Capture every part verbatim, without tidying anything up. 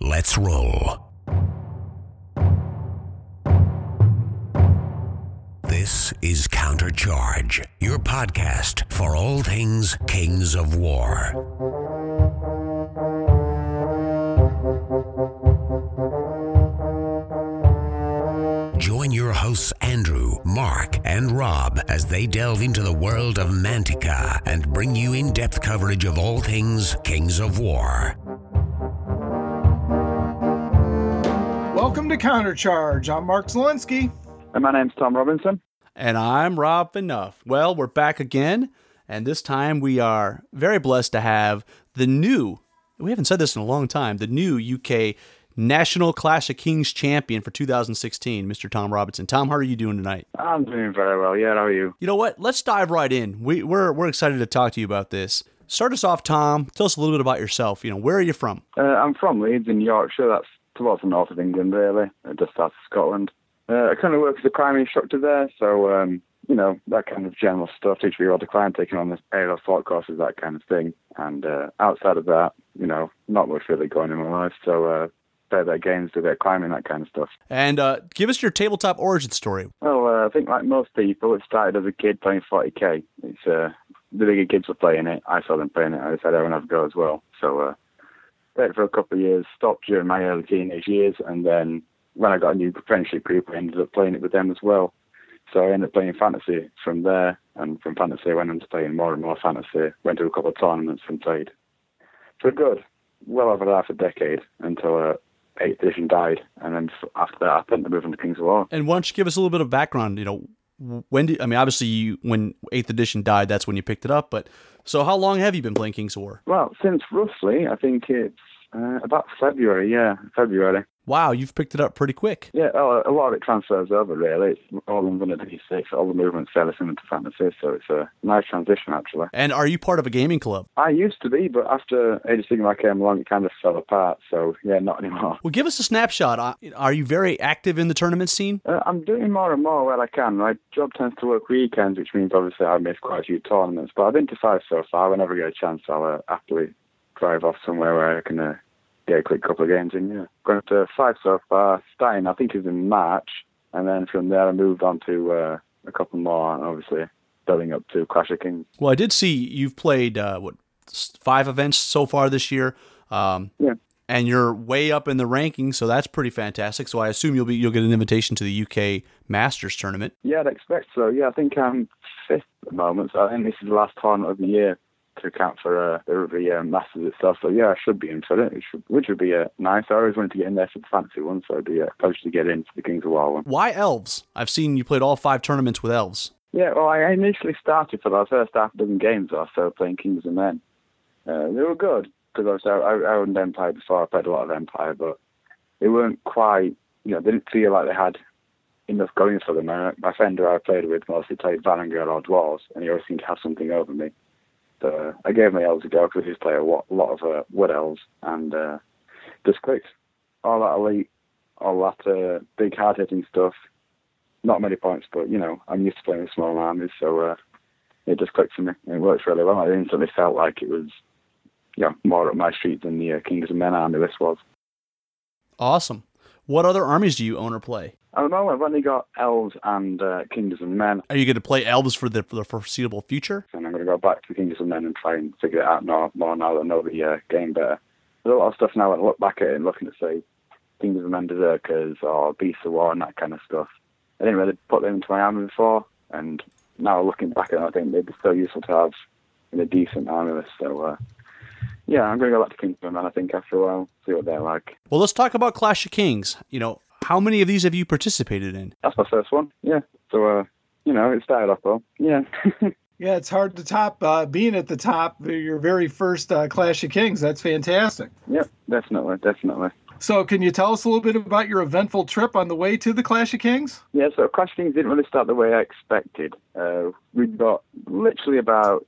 let's roll. This is Countercharge, your podcast for all things Kings of War. Join your hosts Andrew, Mark, and Rob as they delve into the world of Mantica and bring you in-depth coverage of all things Kings of War. Welcome to Countercharge. I'm Mark Zielinski. And my name's Tom Robinson. And I'm Rob Enough. Well, we're back again, and this time we are very blessed to have the new, we haven't said this in a long time, the new U K National Clash of Kings champion for two thousand sixteen, Mister Tom Robinson. Tom, how are you doing tonight? I'm doing very well. Yeah, how are you? You know what? Let's dive right in. We, we're we're excited to talk to you about this. Start us off, Tom. Tell us a little bit about yourself. You know, where are you from? Uh, I'm from Leeds in Yorkshire. That's towards the north of England, really, just south of Scotland. Uh, I kind of work as a climbing instructor there, so, um, you know, that kind of general stuff, teach you how to climb, taking on the aerial fort courses, that kind of thing. And uh, outside of that, you know, not much really going in my life, so uh, play their games, do their climbing, that kind of stuff. And uh, give us your tabletop origin story. Well, uh, I think like most people, it started as a kid playing forty K. It's uh, the bigger kids were playing it. I saw them playing it. I decided I would have a go as well. So uh, played it for a couple of years, stopped during my early teenage years, and then when I got a new apprenticeship group, I ended up playing it with them as well. So I ended up playing fantasy from there, and from fantasy I went on to playing more and more fantasy, went to a couple of tournaments and played for good, well over half a decade, until uh, eighth edition died, and then after that I went to move into Kings of War. And why don't you give us a little bit of background, you know, when did, I mean, obviously you, when eighth edition died, that's when you picked it up, but so how long have you been playing Kings of War? Well, since roughly, I think it's uh, about February, yeah, February. Wow, you've picked it up pretty quick. Yeah, oh, a lot of it transfers over, really. It's all in one of D six, all the movements fairly similar to fantasy, so it's a nice transition, actually. And are you part of a gaming club? I used to be, but after Age of Sigmar came along, it kind of fell apart, so yeah, not anymore. Well, give us a snapshot. Are you very active in the tournament scene? Uh, I'm doing more and more where I can. My job tends to work weekends, which means obviously I miss quite a few tournaments, but I've been to five so far. Whenever I get a chance, I'll uh, happily drive off somewhere where I can uh, get a quick couple of games in, yeah. Going to five so far, starting I think it was in March, and then from there I moved on to uh, a couple more, and obviously building up to Clash of Kings. Well, I did see you've played, uh, what, five events so far this year. Um, yeah. And you're way up in the rankings, so that's pretty fantastic. So I assume you'll be you'll get an invitation to the U K Masters tournament. Yeah, I'd expect so. Yeah, I think I'm fifth at the moment, so I think this is the last tournament of the year to account for uh, the, the uh, Masters itself. So yeah, I should be in for it, which would, which would be uh, nice. I always wanted to get in there for the fantasy one, so it'd be a pleasure to get in for the Kings of War one. Why elves? I've seen you played all five tournaments with elves. Yeah, well, I initially started for the first half a dozen games or so playing Kings and Men. Uh, they were good, because obviously I, I owned Empire before. I played a lot of Empire, but they weren't quite, you know, they didn't feel like they had enough going for them. Uh, my friend who I played with mostly played Varangur or Dwarves, and he always seemed to have something over me. So uh, I gave my elves a go because I used to play a lot, lot of uh, wood elves, and uh, just clicked. All that elite, all that uh, big hard-hitting stuff. Not many points, but, you know, I'm used to playing with small armies, so uh, it just clicked for me. And it works really well. I instantly felt like it was, you know, more up my street than the uh, Kings of Men army this was. Awesome. What other armies do you own or play? At the moment, I've only got elves and uh, Kings of Men. Are you going to play elves for the, for the foreseeable future? And I'm going to go back to Kings of Men and try and figure it out more, more now that I know the uh, game better. There's a lot of stuff now when I look back at it and looking to say Kings of Men Berserkers or Beasts of War and that kind of stuff. I didn't really put them into my army before, and now looking back at it, I think they'd be still useful to have in a decent army list. So, uh, yeah, I'm going to go back to Kings of Men, I think, after a while, see what they're like. Well, let's talk about Clash of Kings. You know, how many of these have you participated in? That's my first one, yeah. So, uh, you know, it started off well, yeah. Yeah, it's hard to top uh, being at the top, your very first uh, Clash of Kings. That's fantastic. Yep, definitely, definitely. So can you tell us a little bit about your eventful trip on the way to the Clash of Kings? Yeah, so Clash of Kings didn't really start the way I expected. Uh, we got literally about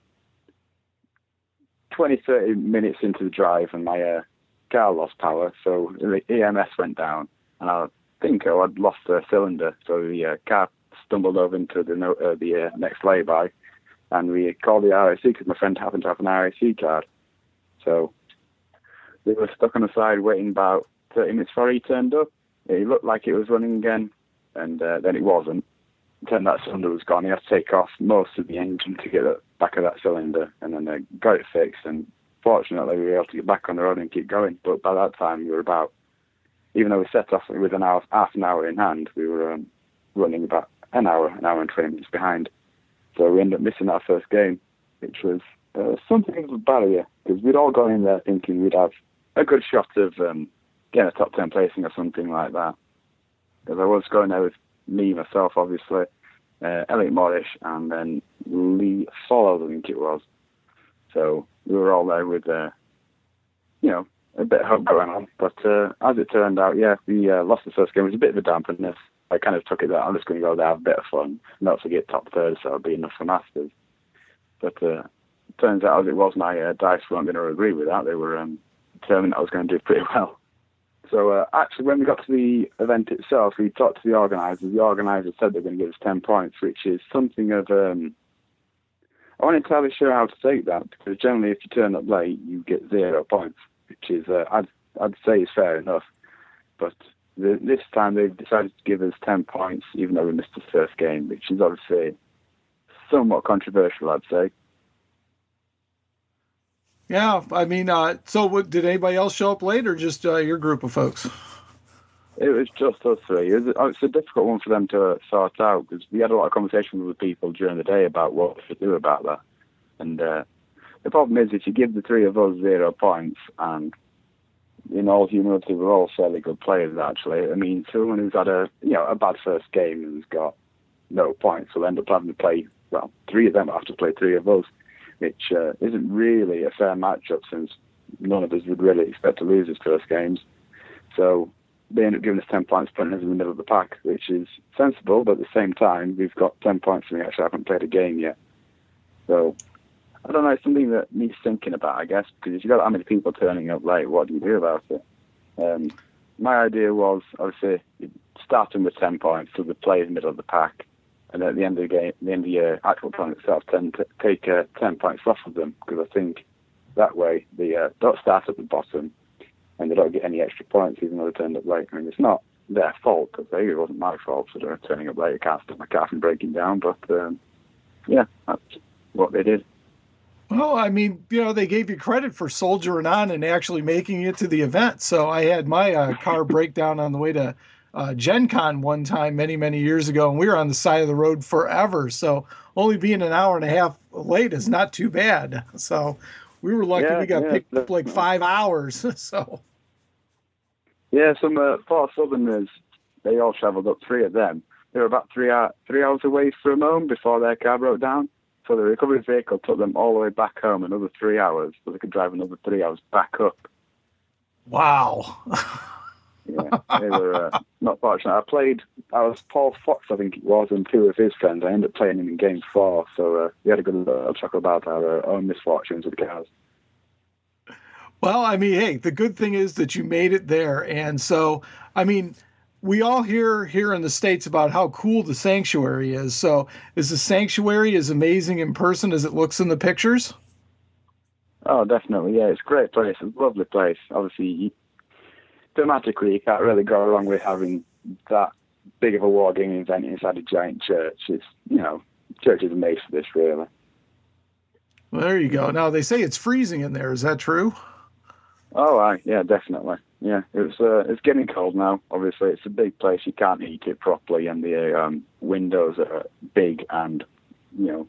twenty, thirty minutes into the drive and my uh, car lost power, so the E M S went down, and I think I had lost a cylinder, so the uh, car stumbled over into the, no- uh, the uh, next lay-by, and we called the R A C because my friend happened to have an R A C card. So they were stuck on the side waiting about thirty minutes before he turned up. It looked like it was running again, and uh, then it wasn't. It turned out the cylinder was gone. He had to take off most of the engine to get the back of that cylinder, and then they got it fixed, and fortunately we were able to get back on the road and keep going. But by that time we were about, even though we set off with an hour, half an hour in hand, we were um, running about an hour, an hour and twenty minutes behind. So we ended up missing our first game, which was uh, something of a barrier, because we'd all gone in there thinking we'd have a good shot of um, getting a top ten placing or something like that. Because I was going there with me, myself, obviously, uh, Elliot Morris, and then Lee Follows, I think it was. So we were all there with, uh, you know, a bit of hope going on. But uh, as it turned out, yeah, we uh, lost the first game. It was a bit of a dampener. I kind of took it that I'm just going to go there, have a bit of fun, not to get top third, so it'll be enough for Masters. But uh, it turns out, as it was, my uh, dice weren't going to agree with that. They were um, determined I was going to do pretty well. So uh, actually, when we got to the event itself, we talked to the organisers. The organisers said they're going to give us ten points, which is something of... Um, I wasn't entirely sure how to take that, because generally if you turn up late, you get zero points, which is, uh, I'd, I'd say is fair enough. But the, this time they've decided to give us ten points, even though we missed the first game, which is obviously somewhat controversial, I'd say. Yeah, I mean, uh, so what, did anybody else show up late, or just uh, your group of folks? It was just us three. It was, it's a difficult one for them to sort out, because we had a lot of conversations with people during the day about what we should do about that. And uh, the problem is, if you give the three of us zero points, and in all humility, we're all fairly good players, actually. I mean, someone who's had a you know a bad first game and has got no points will end up having to play, well, three of them have to play three of us, which uh, isn't really a fair matchup, since none of us would really expect to lose his first games. So they end up giving us ten points, putting us in the middle of the pack, which is sensible, but at the same time, we've got ten points and we actually haven't played a game yet. So, I don't know, it's something that needs thinking about, I guess, because if you've got that many people turning up late, what do you do about it? Um, my idea was, obviously, starting with ten points, so they play in the middle of the pack, and at the end of the game, at the end of the uh, actual tournament itself, tend to take uh, ten points off of them, because I think that way they uh, don't start at the bottom and they don't get any extra points even though they turned up late. I mean, it's not their fault, because it wasn't my fault, so they're turning up late. I can't stop my car from breaking down, but um, yeah, that's what they did. Well, I mean, you know, they gave you credit for soldiering on and actually making it to the event. So I had my uh, car break down on the way to uh, Gen Con one time many, many years ago, and we were on the side of the road forever. So only being an hour and a half late is not too bad. So we were lucky yeah, we got yeah, picked up like five hours. So yeah, some uh, four Southerners, they all travelled up, three of them. They were about three, hour, three hours away from home before their car broke down. So the recovery vehicle took them all the way back home another three hours, so they could drive another three hours back up. Wow. Yeah, they were uh, not fortunate. I played, I was Paul Fox, I think it was, and two of his friends. I ended up playing him in game four, so uh, we had a good uh, talk about our uh, own misfortunes with cars. Well, I mean, hey, the good thing is that you made it there. And so, I mean, we all hear here in the States about how cool the sanctuary is. So is the sanctuary as amazing in person as it looks in the pictures? Oh, definitely. Yeah, it's a great place. It's a lovely place. Obviously, you, thematically, you can't really go wrong with having that big of a wargaming event inside a giant church. It's, you know, church is made for this, really. Well, there you go. Now, they say it's freezing in there. Is that true? Oh, aye, yeah, definitely. Yeah, it's uh, it's getting cold now. Obviously, it's a big place. You can't heat it properly, and the um, windows are big and, you know,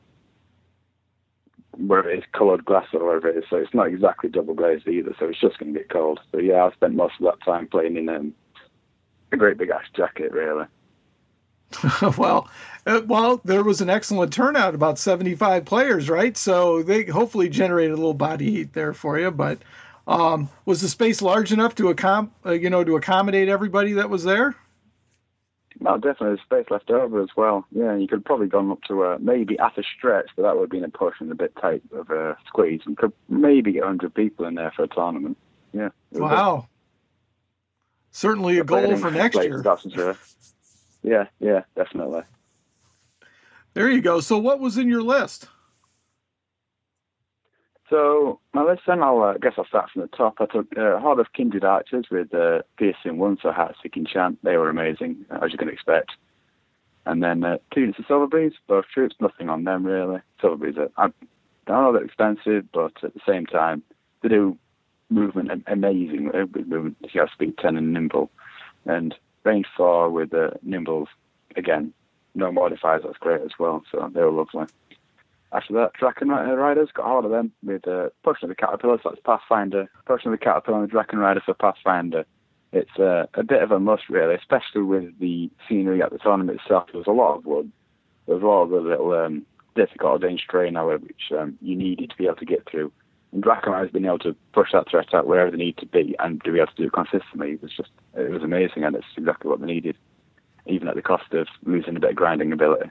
where it's coloured glass or whatever it is. So it's not exactly double glazed either. So it's just going to get cold. So yeah, I spent most of that time playing in um, a great big ash jacket, really. well, uh, well, there was an excellent turnout, about seventy-five players, right? So they hopefully generated a little body heat there for you, but. Um, was the space large enough to accom- uh, you know, to accommodate everybody that was there? No, definitely. There's space left over as well. Yeah, you could probably gone up to uh, maybe at a stretch, but that would have been a push and a bit tight of a squeeze. And could maybe get one hundred people in there for a tournament. Yeah. Wow. A, Certainly a goal for next year. Sure. Yeah, yeah, definitely. There you go. So what was in your list? So my list then, I'll uh, guess I'll start from the top. I took uh, Horde of Kindred Archers with uh, Piercing One, so Heart-Seeking Chant. They were amazing, as you can expect. And then uh, two units of Silver Breeze, both troops, nothing on them really. Silver Breeze, are, I don't know they're expensive, but at the same time, they do movement amazing. With movement, you have speed ten and nimble. And range four with uh, nimbles, again, no modifiers, that's great as well, so they were lovely. After that, Draken Riders, got hold of them with uh, Potion of the Caterpillar, so that's Pathfinder. Potion of the Caterpillar and the Draken Rider for Pathfinder. It's uh, a bit of a must, really, especially with the scenery at the tournament itself. There was a lot of wood. There was a lot of the little um, difficult dangerous terrain, however, which um, you needed to be able to get through. And Draken Riders being able to push that threat out wherever they need to be and to be able to do it consistently was just, it was amazing, and it's exactly what they needed, even at the cost of losing a bit of grinding ability.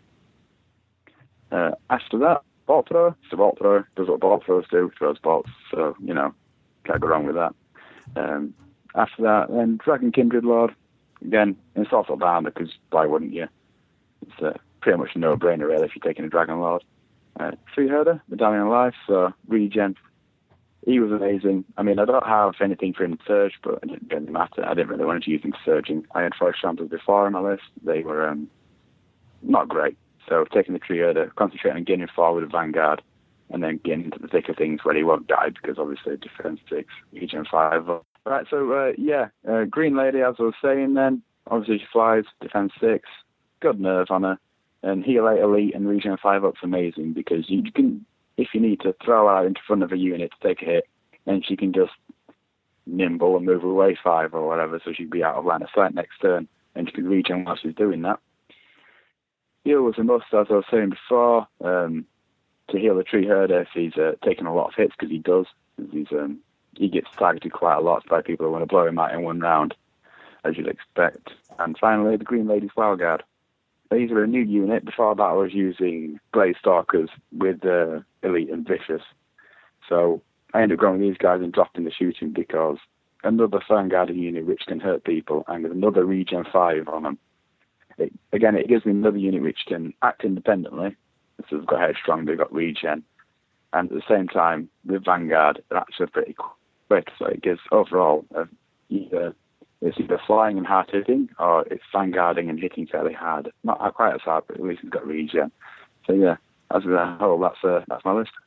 Uh, after that, Bolt Thrower. It's a Bolt Thrower. Does what Bolt Throwers do, throws bolts, so, you know, can't go wrong with that. Um, after that, then Dragon Kindred Lord. Again, it's also down because why wouldn't you? It's uh, pretty much a no-brainer, really, if you're taking a Dragon Lord. Uh, Tree Herder, Medallion of Life, so regen. He was amazing. I mean, I don't have anything for him to surge, but it didn't really matter. I didn't really want to use him for surging. I had Forest Shambles before on my list. They were um, not great. So taking the Tree Herder, concentrating on getting forward with Vanguard, and then getting into the thick of things where he won't die because obviously defense six, regen five. Right, so uh, yeah, uh, Green Lady, as I was saying then, obviously she flies, defense six, good nerve on her, and heal eight elite and regen five up's amazing because you can, if you need to throw her out into front of a unit to take a hit, then she can just nimble and move away five or whatever, so she'd be out of line of sight next turn, and she can regen while she's doing that. Heal was a must, as I was saying before, um, to heal the Tree Herder if he's uh, taking a lot of hits, because he does. He's um, he gets targeted quite a lot by people who want to blow him out in one round, as you'd expect. And finally, the Green Lady's Wild Guard. These are a new unit. Before that, I was using Blaze Stalkers with uh, Elite and Vicious. So I ended up going with these guys and dropping the shooting because another Vanguard unit which can hurt people, and with another Regen five on them. It, again, it gives me another unit which can act independently. So they've got Headstrong, they've got Regen. And at the same time, with Vanguard, they're actually pretty quick. So it gives overall uh, either it's either flying and hard hitting, or it's vanguarding and hitting fairly hard. Not quite as hard, but at least it's got Regen. So yeah, as a whole, that's uh, that's my list.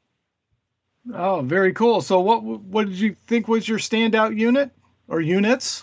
Oh, very cool. So what what did you think was your standout unit or units?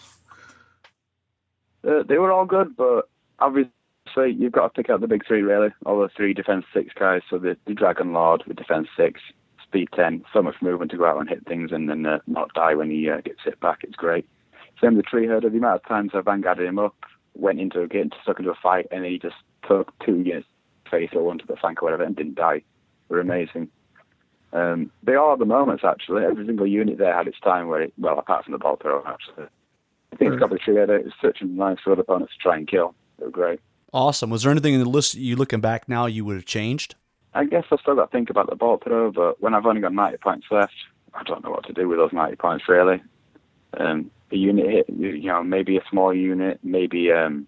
Uh, they were all good, but obviously you've got to pick out the big three, really. All the three defense six guys. So the, the Dragon Lord with defense six, speed ten, so much movement to go out and hit things and then uh, not die when he uh, gets hit back. It's great. Same with the Tree Herder. The amount of times I vanguarded him up, went into getting stuck into a fight, and he just took two units face or one to the flank or whatever and didn't die. They were amazing. Um, they all have the moments, actually. Every single unit there had its time where it, well, apart from the Bolt Thrower, actually. I think it's got the Tree Herder. It's such a nice for other opponents to try and kill. They were great. Awesome. Was there anything in the list you looking back now you would have changed? I guess I've still got to think about the Bolt Thrower, but when I've only got ninety points left, I don't know what to do with those ninety points, really. Um, a unit hit, you know, maybe a small unit, maybe um,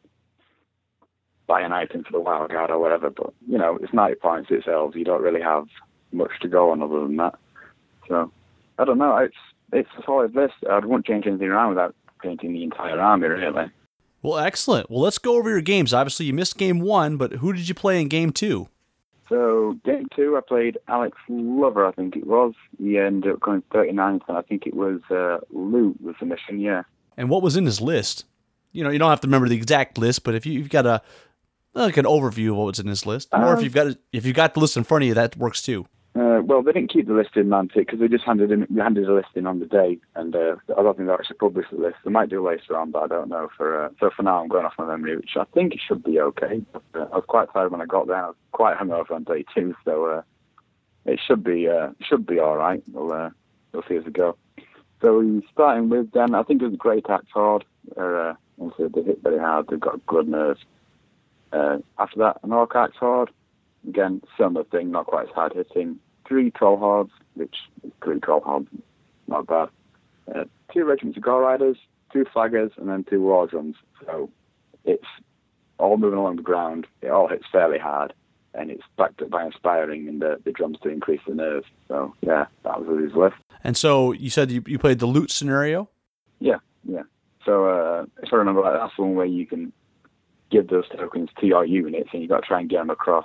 buy an item for the Wild Guard or whatever, but, you know, it's ninety points, it's elves, you don't really have much to go on other than that. So, I don't know, it's it's a solid list. I wouldn't change anything around without painting the entire army, really. Well, excellent. Well, let's go over your games. Obviously, you missed game one, but who did you play in game two? So, game two, I played Alex Lover, I think it was. He ended up going thirty-ninth, and I think it was uh, Loot was the mission, yeah. And what was in his list? You know, you don't have to remember the exact list, but if you, you've got a like an overview of what was in his list, um, or if you've got if you've got the list in front of you, that works too. Uh, well, they didn't keep the list in Mantic because they just handed in handed a list in on the day, and uh, I don't think they actually published the list. They might do later on, but I don't know. For uh, so for now, I'm going off my memory, which I think it should be okay. But, uh, I was quite tired when I got there. I was quite hungover on day two, so uh, it should be uh, should be all right. We'll uh, we'll see as we go. So we're starting with then. I think it was a Great Axe Horde. Uh, they hit very hard. They've got good nerves. Uh, after that, an Orc Axe Horde. Again, similar thing, not quite as hard hitting. Three Troll Hordes, which is three Troll Hordes, not bad. Uh, two regiments of Gore Riders, two Flaggers, and then two War Drums. So it's all moving along the ground. It all hits fairly hard. and it's backed up by inspiring and the, the drums to increase the nerves. So yeah, that was his list. And so you said you, you played the loot scenario? Yeah, yeah. So uh, if I remember right, that's one where you can give those tokens to your units and you've got to try and get them across.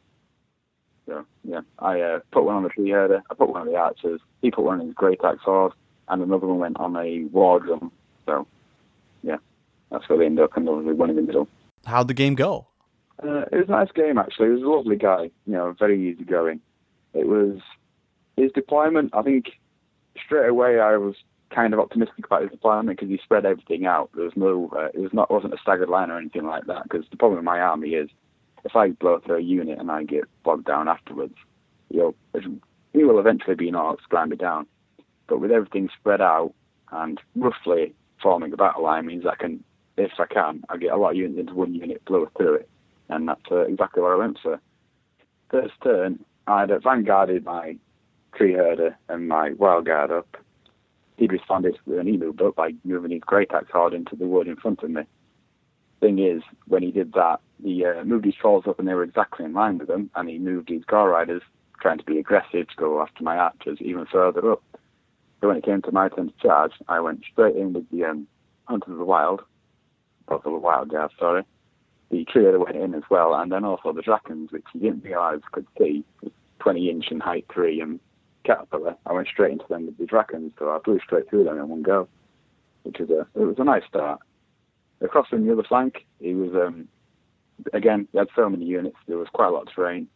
So yeah, I uh, put one on the tree herder, I put one on the archers, he put one on his great axe sword, and another one went on a war drum. So yeah, that's where they ended up, and there was one in the middle. How'd the game go? Uh, it was a nice game, actually. It was a lovely guy, you know, very easygoing. It was his deployment. I think straight away I was kind of optimistic about his deployment because he spread everything out. There was no, uh, it was not wasn't a staggered line or anything like that. Because the problem with my army is, if I blow through a unit and I get bogged down afterwards, you know, he will eventually be knocked, grind me down. But with everything spread out and roughly forming a battle line means I can, if I can, I get a lot of units into one unit, blow through it. And that's uh, exactly what I went for. First turn, I'd uh, vanguarded my tree herder and my wild guard up. He'd responded when he moved up by moving his great axe hard into the wood in front of me. Thing is, when he did that, he uh, moved his trolls up and they were exactly in line with them, and he moved his Gore Riders, trying to be aggressive, to go after my archers even further up. So when it came to my turn to charge, I went straight in with the um, Hunters of the Wild, or the Wild Guard, sorry. The trio that went in as well, and then also the Drakons, which you didn't realise could see, twenty inch in height three and Caterpillar. I went straight into them with the Drakons, so I blew straight through them in one go, which was a it was a nice start. Across from the other flank, he was um, again he had so many units. There was quite a lot of terrain.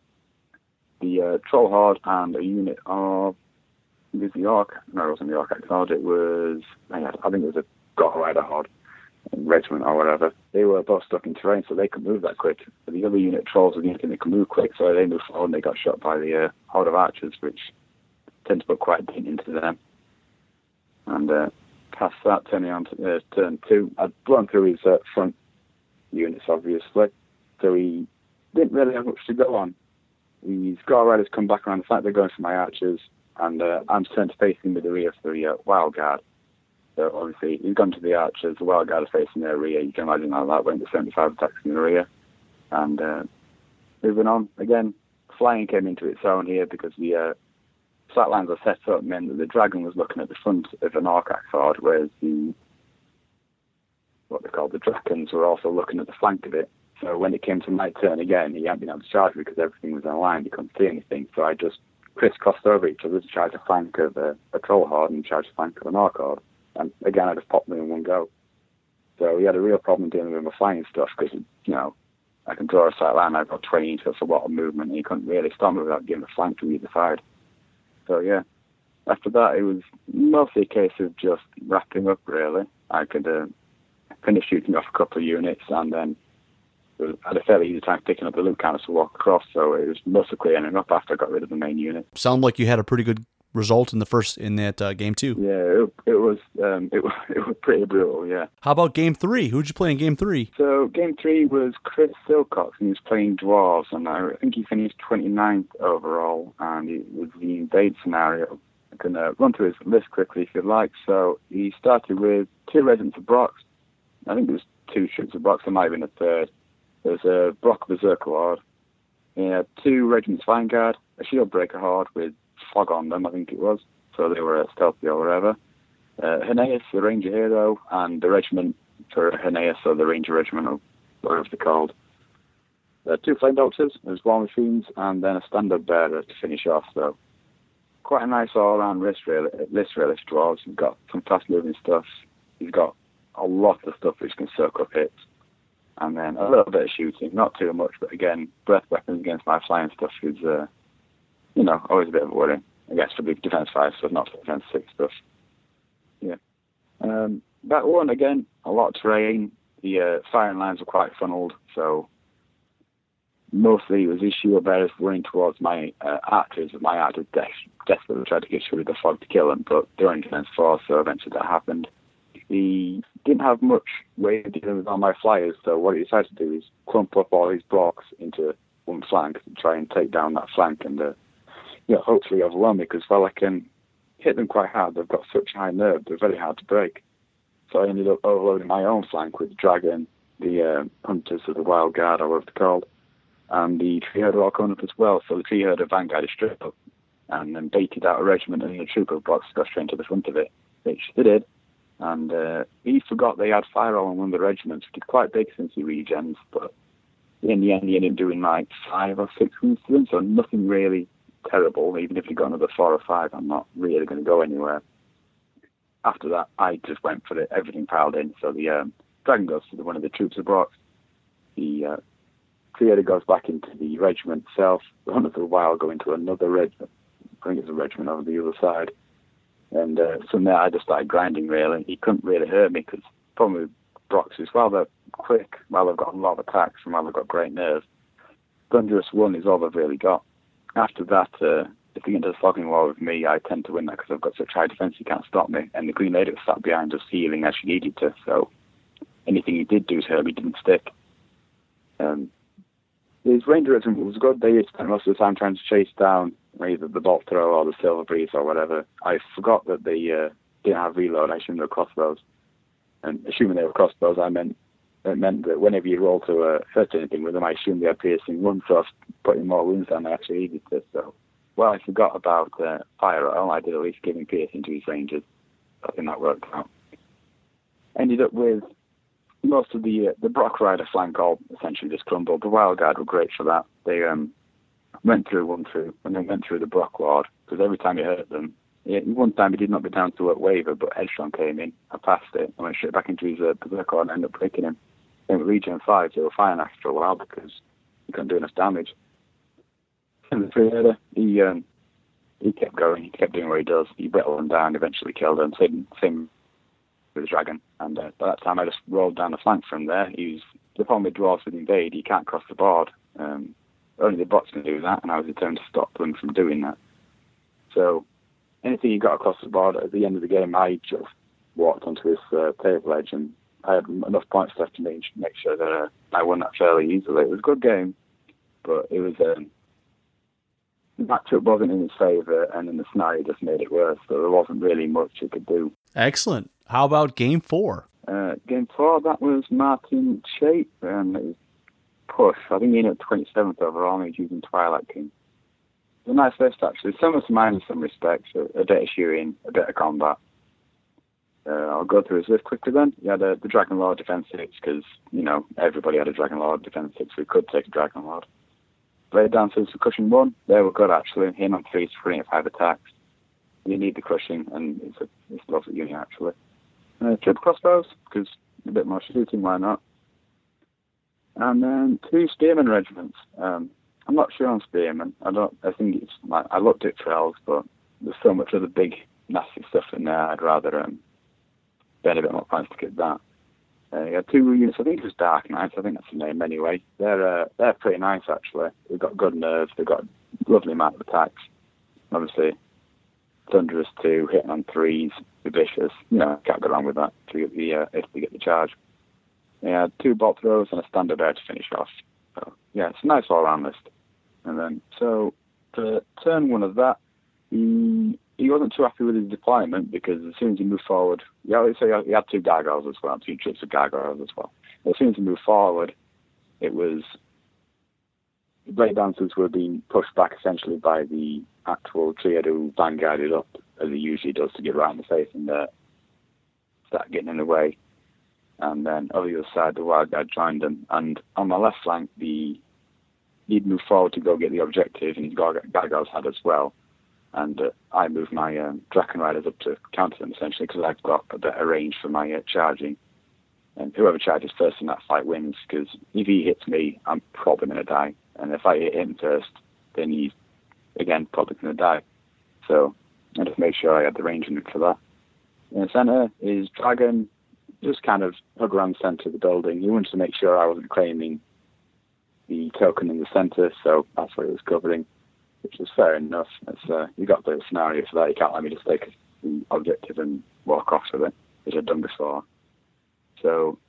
The uh, Troll Horde and a unit of it was the Orc. No, it wasn't the Orc Horde. It was I think it was a Gore Rider Horde. Regiment or whatever, they were both stuck in terrain, so they could move that quick. But the other unit trolls were the only thing that could move quick, so they moved forward and they got shot by the uh, horde of archers, which tend to put quite a dent into them. And uh, past that, turning on to uh, turn two, I'd blown through his uh, front units, obviously, so he didn't really have much to go on. His Gore Riders come back around the flank, they're going for my archers, and uh, I'm turned facing with the rear for the uh, Wild Guard. So obviously, he's gone to the archers, the Wild Guard are facing their rear. You can imagine how that went, the seventy-five attacks in the rear. And uh, moving on, again, flying came into its own here because the uh, flat lines are set up meant that the dragon was looking at the front of an Orc Axe Horde, whereas the, what they call the Drakons were also looking at the flank of it. So when it came to my turn again, he hadn't been able to charge me because everything was aligned. He couldn't see anything. So I just crisscrossed over each other to charge a flank of a, a Troll Horde and charge a flank of an Orc Horde. And again, I just popped them in one go. So we had a real problem dealing with my flying stuff because, you know, I can draw a sight line, I've got twenty inches of a lot of movement, and you couldn't really stop me without giving a flank to either side. So, yeah. After that, it was mostly a case of just wrapping up, really. I could uh, finish shooting off a couple of units, and then I had a fairly easy time picking up the loot counters to walk across, so it was mostly clearing up after I got rid of the main unit. Sound like you had a pretty good result in the first in that uh, game two. Yeah, it, it was um, it was it was pretty brutal. Yeah. How about game three? Who'd you play in game three? So game three was Chris Silcox, and he was playing dwarves, and I think he finished twenty-ninth overall, and it was the invade scenario. I can uh, run through his list quickly if you'd like. So he started with two regiments of Brocks. I think there was two troops of Brocks. There might have been a third. There's a Brock Berserker Horde. He had two regiments of Vanguard, a Shield Breaker Horde with fog on them, I think it was, so they were uh, stealthy or whatever. Uh, Hneus, the Ranger Hero, and the regiment for Hneus, or the Ranger Regiment, or whatever they're called. Uh, two Flame Doctors, there's War Machines, and then a Standard Bearer to finish off, so quite a nice all-round list, really, list, really, Dwarves. He's got some fast-moving stuff, he's got a lot of stuff which can soak up hits, and then a little bit of shooting, not too much, but again, breath weapons against my flying stuff is uh, you know, always a bit of a worry. I guess for the defense five stuff, not for defense six stuff. Yeah. Um, that one, again, a lot of terrain. The uh, firing lines were quite funneled, so mostly it was his shield bearers running towards my uh, archers. My archers des- desperately tried to get through the fog to kill them, but they were in defense four, so eventually that happened. He didn't have much way of dealing with all my flyers, so what he decided to do is clump up all his blocks into one flank and try and take down that flank and uh, yeah, hopefully overwhelm me, because while I can hit them quite hard, they've got such high nerve, they're very hard to break. So I ended up overloading my own flank with the Dragon, the uh, Hunters of the Wild Guard, or whatever they're called, and the tree herder all coming up as well. So the tree herder vanguarded straight up and then baited out a regiment, and the trooper box got straight into the front of it, which they did. And uh, he forgot they had fire on one of the regiments, which is quite big since he regens, but in the end he ended up doing like five or six wounds to them, so nothing really terrible. Even if he got another four or five, I'm not really going to go anywhere. After that, I just went for it, everything piled in. So the um, dragon goes to the, one of the troops abroad. The uh, creator goes back into the regiment itself. The hunter for a while go into another regiment. I think it's a regiment over the other side. And uh, from there, I just started grinding, really. He couldn't really hurt me, because the problem with Brocks is, while they're quick, while they've got a lot of attacks, and while they've got great nerves, Thunderous One is all they've really got. After that, uh, if they get into the flogging war with me, I tend to win that, because I've got such high defense, he can't stop me. And the Green Lady was sat behind us healing as she needed to, so anything he did do to her, he didn't stick. Um, his Ranger Regiment was good. They spent most of the time trying to chase down either the bolt throw or the silver breeze or whatever. I forgot that they uh, didn't have reload. I assumed they were crossbows. And assuming they were crossbows, I meant it meant that whenever you roll to uh, hurt anything with them, I assumed they had piercing one, so I was putting more wounds than I actually needed to. So, well, I forgot about uh, fire at all. I did at least give him piercing to his rangers. I think that worked out. Ended up with most of the uh, the Brock Rider flank all essentially just crumbled. The Wild Guard were great for that. They um, went through one through, and then went through the Brock Ward, because every time you hurt them, yeah, one time he did not be down to a waiver, but Headstrong came in. I passed it. I went straight back into his uh, berserk and ended up breaking him. Then with Regen five, they were firing after a while because he couldn't do enough damage. And the three header, he um, he kept going. He kept doing what he does. He whittled them down, eventually killed them. Same, same with the dragon. And uh, by that time, I just rolled down the flank from there. He was, the problem with dwarves with invade, he can't cross the board. Um, only the bots can do that, and I was determined to stop them from doing that. So anything he got across the board at the end of the game, I just walked onto his uh, table edge, and I had enough points left to make, make sure that uh, I won that fairly easily. It was a good game, but it was um, the matchup wasn't in his favour, and then the scenario just made it worse, so there wasn't really much he could do. Excellent. How about game four? Uh, game four, that was Martin Shape, and it was push. I think he ended up twenty-seventh overall, and he was using Twilight King. It was a nice list, actually. Similar to mine in some respects. A, a bit of shooting, a bit of combat. Uh, I'll go through his list quickly then. He had uh, the Dragon Lord Defense six, because, you know, everybody had a Dragon Lord Defense six. We could take a Dragon Lord. Blade Dancers for Crushing one. They were good, actually. Him on three, three of five attacks. You need the Crushing, and it's a, it's a lovely unit, actually. Uh, triple Crossbows, because a bit more shooting, why not? And then two Spearman regiments. Um, I'm not sure on Spearman. I don't. I think it's like, I looked at Trells, but there's so much other big, nasty stuff in there. I'd rather um, spend a bit more points to get that. Uh, you got two units. I think it was Dark Knights. I think that's the name anyway. They're uh, they're pretty nice actually. They've got good nerves. They've got a lovely amount of attacks. Obviously, Thunderous two, hitting on threes, vicious. You know, can't go wrong with that. To get the uh, if they get the charge. Yeah, two bolt throws and a standard air to finish off. So, yeah, it's a nice all-round list. And then, so, for turn one of that, he he wasn't too happy with his deployment, because as soon as he moved forward, yeah, so he had two gargoyles as well, two trips of gargoyles as well. As soon as he moved forward, it was, the Blade Dancers were being pushed back essentially by the actual Triad who vanguarded up, as he usually does, to get right in the face and uh, start getting in the way. And then over the other side, the Wild Guard joined them. And on my left flank, the he'd moved forward to go get the objective, and his gargoyles had as well. And uh, I moved my um, Draken Riders up to counter them, essentially, because I've got a better range for my uh, charging. And whoever charges first in that fight wins, because if he hits me, I'm probably going to die. And if I hit him first, then he's, again, probably going to die. So I just made sure I had the range in it for that. In the centre is Dragon, just kind of hug around the centre of the building. He wanted to make sure I wasn't claiming the token in the centre, so that's what he was covering, which was fair enough. It's, uh, you got the scenario for that. You can't let me just take the objective and walk off with it, which I've done before. So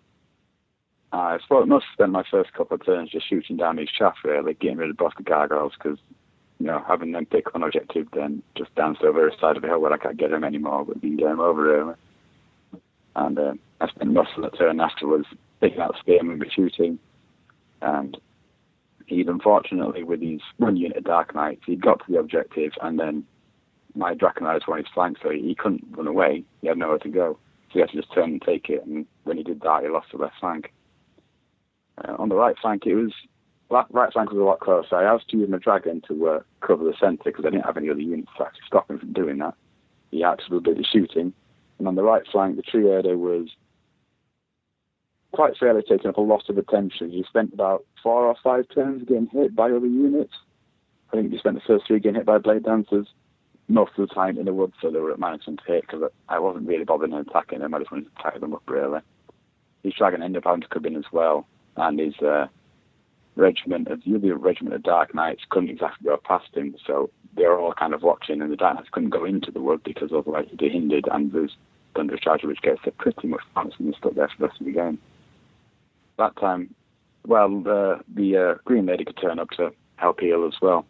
I suppose I must have spent my first couple of turns just shooting down his chaff, really, getting rid of both the gargoyles, because, you know, having them pick one objective, then just danced over the side of the hill where I can't get him anymore, would be game over, really. And uh, I spent most of the turn afterwards picking out the spearmen with shooting, and he'd unfortunately, with his one unit of Dark Knights, he'd got to the objective, and then my Draconis were on his flank, so he couldn't run away. He had nowhere to go. So he had to just turn and take it, and when he did that, he lost the left flank. Uh, on the right flank, it was right flank was a lot closer. I asked to use my dragon to uh, cover the centre because I didn't have any other units to actually stop him from doing that. He actually was busy shooting. And on the right flank, the tree herder was quite fairly taking up a lot of attention. He spent about four or five turns getting hit by other units. I think he spent the first three getting hit by blade dancers, most of the time in the woods, so they were at minus one to hit because I wasn't really bothering attacking them. I just wanted to tie them up, really. His dragon ended up having to come in as well, and his uh, regiment of the other regiment of Dark Knights couldn't exactly go past him, so they were all kind of watching, and the Dark Knights couldn't go into the wood because otherwise he'd be hindered, and there's Thunderous Charger, which gets it pretty much balanced and stuck there for the rest of the game. That time, well, the, the uh, Green Lady could turn up to help heal as well.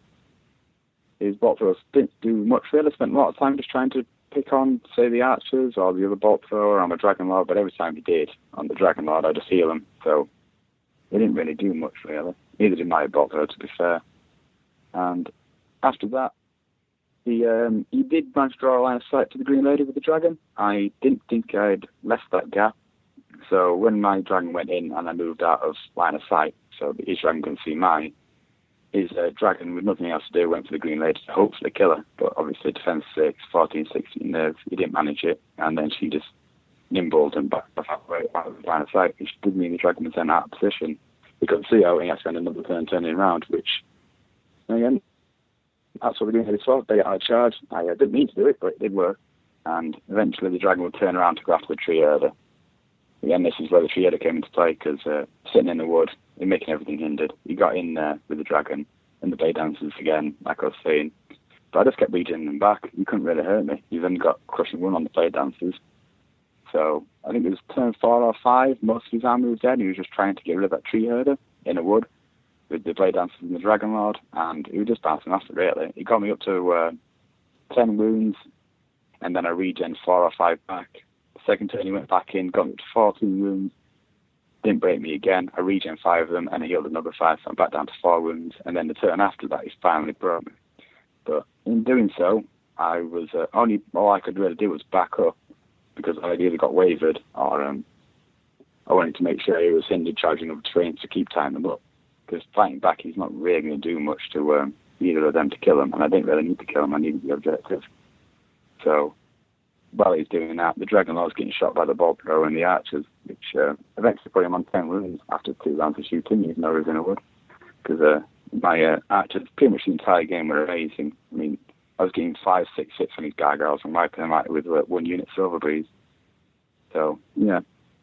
His bolt throwers didn't do much really, spent a lot of time just trying to pick on, say, the archers or the other bolt thrower on my Dragon Lord, but every time he did on the Dragon Lord, I just heal him, so he didn't really do much, really. Neither did my bolt thrower, to be fair. And after that, he um, he did manage to draw a line of sight to the Green Lady with the dragon. I didn't think I'd left that gap, so when my dragon went in and I moved out of line of sight, so that his dragon couldn't see mine, his uh, dragon, with nothing else to do, went for the Green Lady to hopefully kill her. But obviously, defense six, fourteen, sixteen nerves, he didn't manage it. And then she just nimbled and backed off halfway out of line of sight, which did mean the dragon was then out of position. He couldn't see how he had to spend another turn turning around, which, again, that's what the Green Lady saw. They got out of charge. I uh, didn't mean to do it, but it did work. And eventually, the dragon would turn around to go after the tree herder. Again, this is where the tree herder came into play, because uh, sitting in the wood, and making everything hindered. He got in there with the dragon and the blade dancers again, like I was saying. But I just kept reaching them back. You couldn't really hurt me. You've only got crushing one on the blade dancers. So I think it was turn four or five. Most of his army was dead. He was just trying to get rid of that tree herder in a wood with the blade dancers and the Dragon Lord, and he was just bouncing off it, really. He got me up to uh, ten wounds, and then I regen four or five back. The second turn he went back in, got me up to fourteen wounds. Didn't break me again. I regen five of them, and I healed another five, so I'm back down to four wounds. And then the turn after that, he finally broke me. But in doing so, I was uh, only all I could really do was back up, because I either got wavered or um, I wanted to make sure he was hindered charging up trains to keep tying them up. Because fighting back, he's not really going to do much to um, either of them to kill him, and I didn't really need to kill him. I needed the objective. So while he's doing that, the Dragon Lord's getting shot by the bolt thrower and the archers, which uh, eventually put him on ten wounds after two rounds of shooting, even though he was in a wood. Because uh, my uh, archers, pretty much the entire game, were amazing. I mean, I was getting five, six hits on these gargoyles and wiping them out with uh, one unit Silver Breeze. So, yeah.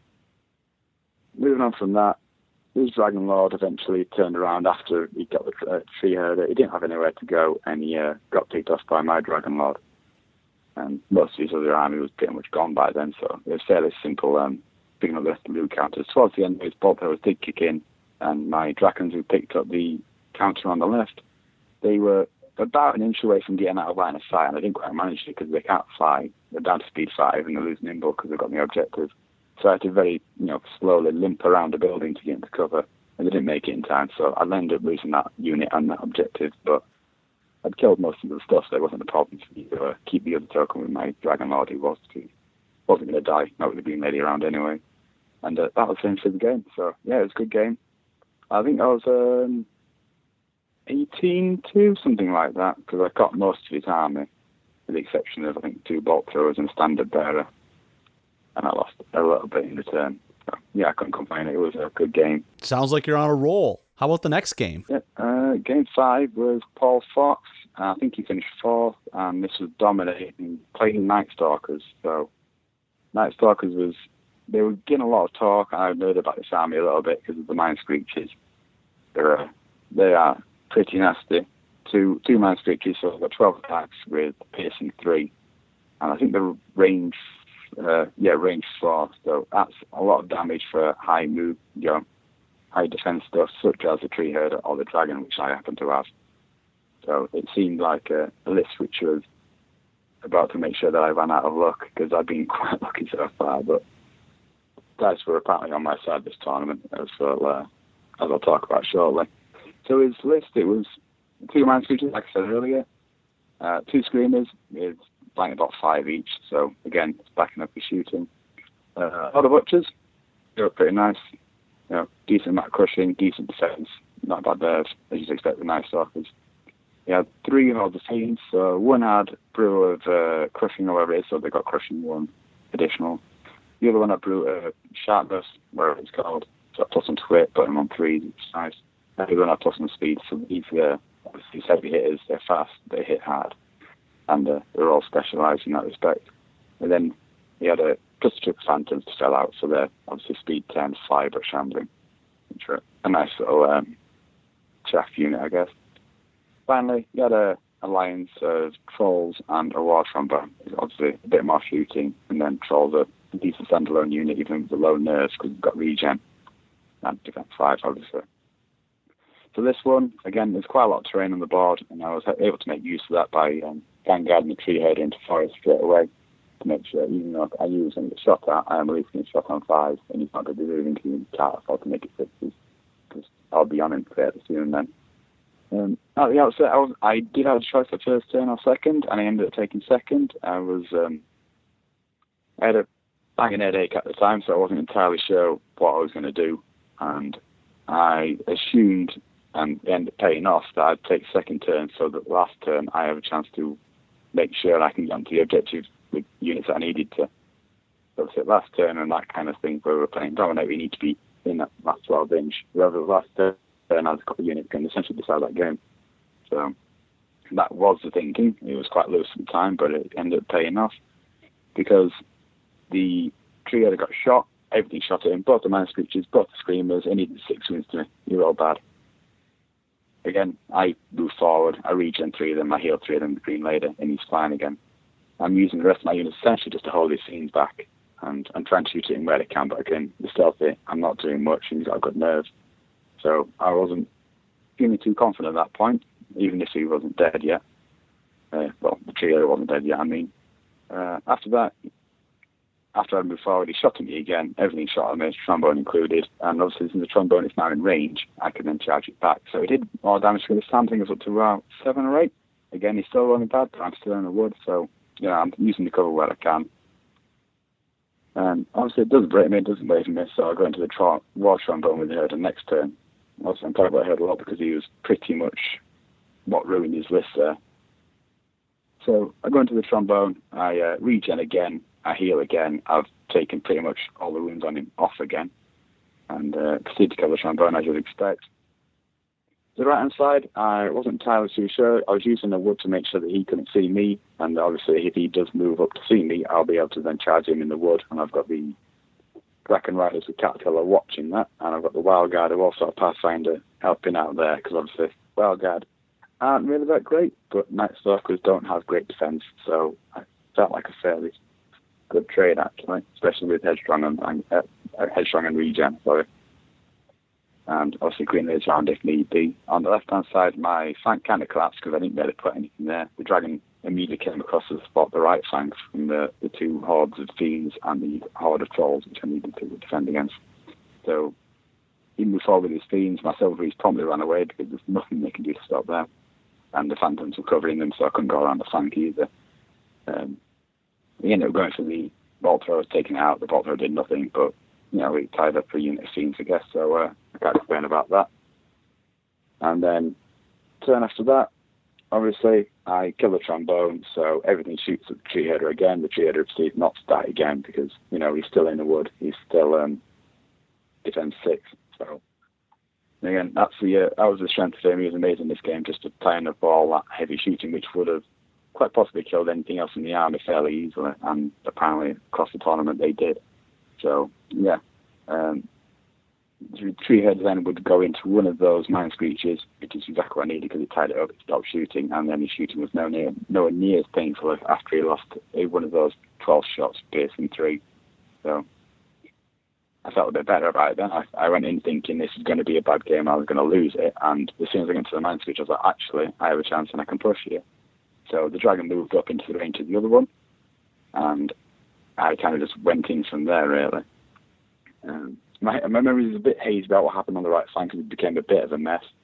Moving on from that, his Dragon Lord eventually turned around after he got the uh, tree herder. He didn't have anywhere to go, and he uh, got picked off by my Dragon Lord. And most of his other army was pretty much gone by then, so it was fairly simple um, picking up the rest of the blue counters. Towards the end, his bolt throwers did kick in, and my Dragons, who picked up the counter on the left, they were about an inch away from getting out of line of sight, and I didn't quite manage it because they can't fly. They're down to speed five, and they're losing nimble because they've got the objective. So I had to very, you know, slowly limp around the building to get into cover, and they didn't make it in time, so I ended up losing that unit and that objective, but I'd killed most of the stuff, so it wasn't a problem for me to uh, keep the other token with my Dragon Lord, who was to, wasn't going to die, not with the Green Lady around anyway. And uh, that was the end for the game. So, yeah, it was a good game. I think I was um, eighteen two, something like that, because I got most of his army, with the exception of, I think, two bolt throwers and a standard bearer. And I lost a little bit in return. So, yeah, I couldn't complain. It was a good game. Sounds like you're on a roll. How about the next game? Yeah, uh, game five was Paul Fox. I think he finished fourth, and this was dominating, playing Night Stalkers. So Night Stalkers was, they were getting a lot of talk. I heard about this army a little bit because of the Mind Screeches. They're, uh, they are pretty nasty. Two two Mind Screeches, so I've got twelve attacks with piercing three. And I think the range, uh, yeah, range four. So that's a lot of damage for high move, you know, high defense stuff, such as the Tree Herder or the Dragon, which I happen to have. So it seemed like a, a list which was about to make sure that I ran out of luck, because I've been quite lucky so far, but dice were apparently on my side this tournament, as, well, uh, as I'll talk about shortly. So his list, it was two Mind Screechers, like I said earlier, uh, two Screamers, with buying about five each, so again, it's backing up your shooting. Uh, other Butchers, they were pretty nice. You know, decent amount of crushing, decent defense, not bad there, as you'd expect with Night Stalkers. He had three of the Fiends, so one had Brew of uh, Crushing, or whatever it is, so they got Crushing one additional. The other one had Brew of uh, Sharpness, whatever it's called, so plus on to it, but I'm on threes, it's nice. The other one had plus on speed, so these, uh, these heavy hitters, they're fast, they hit hard, and uh, they're all specialised in that respect. And then he had a plus two Phantoms to fill out, so they're obviously speed ten, fly, but shambling, which are a nice little um, chaff unit, I guess. Finally, you had a alliance of Trolls and a War Trombone. It's obviously a bit more shooting, and then Trolls are a decent standalone unit, even with the low nerves, because you've got regen and defense five, obviously. So this one, again, there's quite a lot of terrain on the board, and I was able to make use of that by um, vanguarding the tree header into forest straight away to make sure, even though I use and get shot at, I am at least getting shot on five, and he's not going to be moving to the can't afford to make it sixes, because I'll be on him fairly soon then. Um, at the outset, I, was, I did have a choice for first turn or second, and I ended up taking second. I was, um, I had a banging headache at the time, so I wasn't entirely sure what I was going to do, and I assumed, and it ended up paying off, that I'd take second turn, so that last turn I have a chance to make sure I can get onto the objective with units that I needed to. So it's at last turn and that kind of thing, where we're playing dominate, we need to be in that last twelve inch. Whoever the last turn has a couple of units can essentially decide that game. So that was the thinking. It was quite loose at the time, but it ended up paying off because the trio that got shot, everything shot at him, both the Mind Screechers, both the Screamers, and he did six wins to me. You were all bad. Again, I moved forward, I regen three of them, I heal three of them with Green Lady, and he's fine again. I'm using the rest of my units essentially just to hold his scenes back, and I'm trying to shoot at him where I can, but again, the stealthy, I'm not doing much, and he's got a good nerve. So I wasn't feeling too confident at that point, even if he wasn't dead yet. Uh, well, the trio wasn't dead yet, I mean. Uh, after that, after I moved forward, he shot at me again. Everything shot at me, trombone included. And obviously, since the trombone is now in range, I can then charge it back. So he did more damage to this time. I think it was up to around seven or eight. Again, he's still running bad, but I'm still in the wood. So, you know, I'm using the cover where I can. And obviously, it does break me, it doesn't wave me. So I go into the tro- war trombone with the herd next turn. Also, I'm talking about herd a lot because he was pretty much what ruined his list there. So I go into the trombone, I uh, regen again, I heal again. I've taken pretty much all the wounds on him off again, and uh, proceed to kill the trombone as you'd expect. The right hand side, I wasn't entirely too sure. I was using the wood to make sure that he couldn't see me, and obviously if he does move up to see me, I'll be able to then charge him in the wood, and I've got the Bracken Riders with Caterpillar watching that, and I've got the Wild Guard who also Pathfinder helping out there, because obviously Wild Guard aren't really that great, but Night Stalkers don't have great defense, so I felt like a fairly good trade actually, especially with Headstrong and uh, Headstrong and Regen, sorry. And obviously Green Lady's around if need be. On the left hand side, my flank kind of collapsed because I didn't really put anything there. The dragon immediately came across to spot the right flank from the, the two hordes of fiends and the horde of trolls, which I needed to defend against. So he moved forward with his fiends. My Silveries promptly ran away because there's nothing they can do to stop them. And the Phantoms were covering them, so I couldn't go around the flank either. Um, we ended up going for the bolt thrower, taking it out. The bolt thrower did nothing, but you know, we tied up a unit of fiends, I guess, so uh, I can't explain about that. And then turn after that, obviously, I kill the trombone, so everything shoots at the tree header again. The tree header proceeds not to die again because, you know, he's still in the wood. He's still um, defense six. So, again, that's the, uh, that was the strength of him. He was amazing this game, just to tying up all that heavy shooting, which would have quite possibly killed anything else in the army fairly easily, and apparently across the tournament they did. So, yeah. Um, the tree head then would go into one of those Mind Screechers, which is exactly what I needed because it tied it up, it stopped shooting, and then his shooting was nowhere near, nowhere near as painful after he lost one of those twelve shots, piercing three. So, I felt a bit better about it then. I, I went in thinking this is going to be a bad game, I was going to lose it, and as soon as I got into the Mind Screecher, I was like, actually, I have a chance and I can push here. So the dragon moved up into the range of the other one, and I kind of just went in from there, really. Um, my, my memory is a bit hazy about what happened on the right flank because it became a bit of a mess.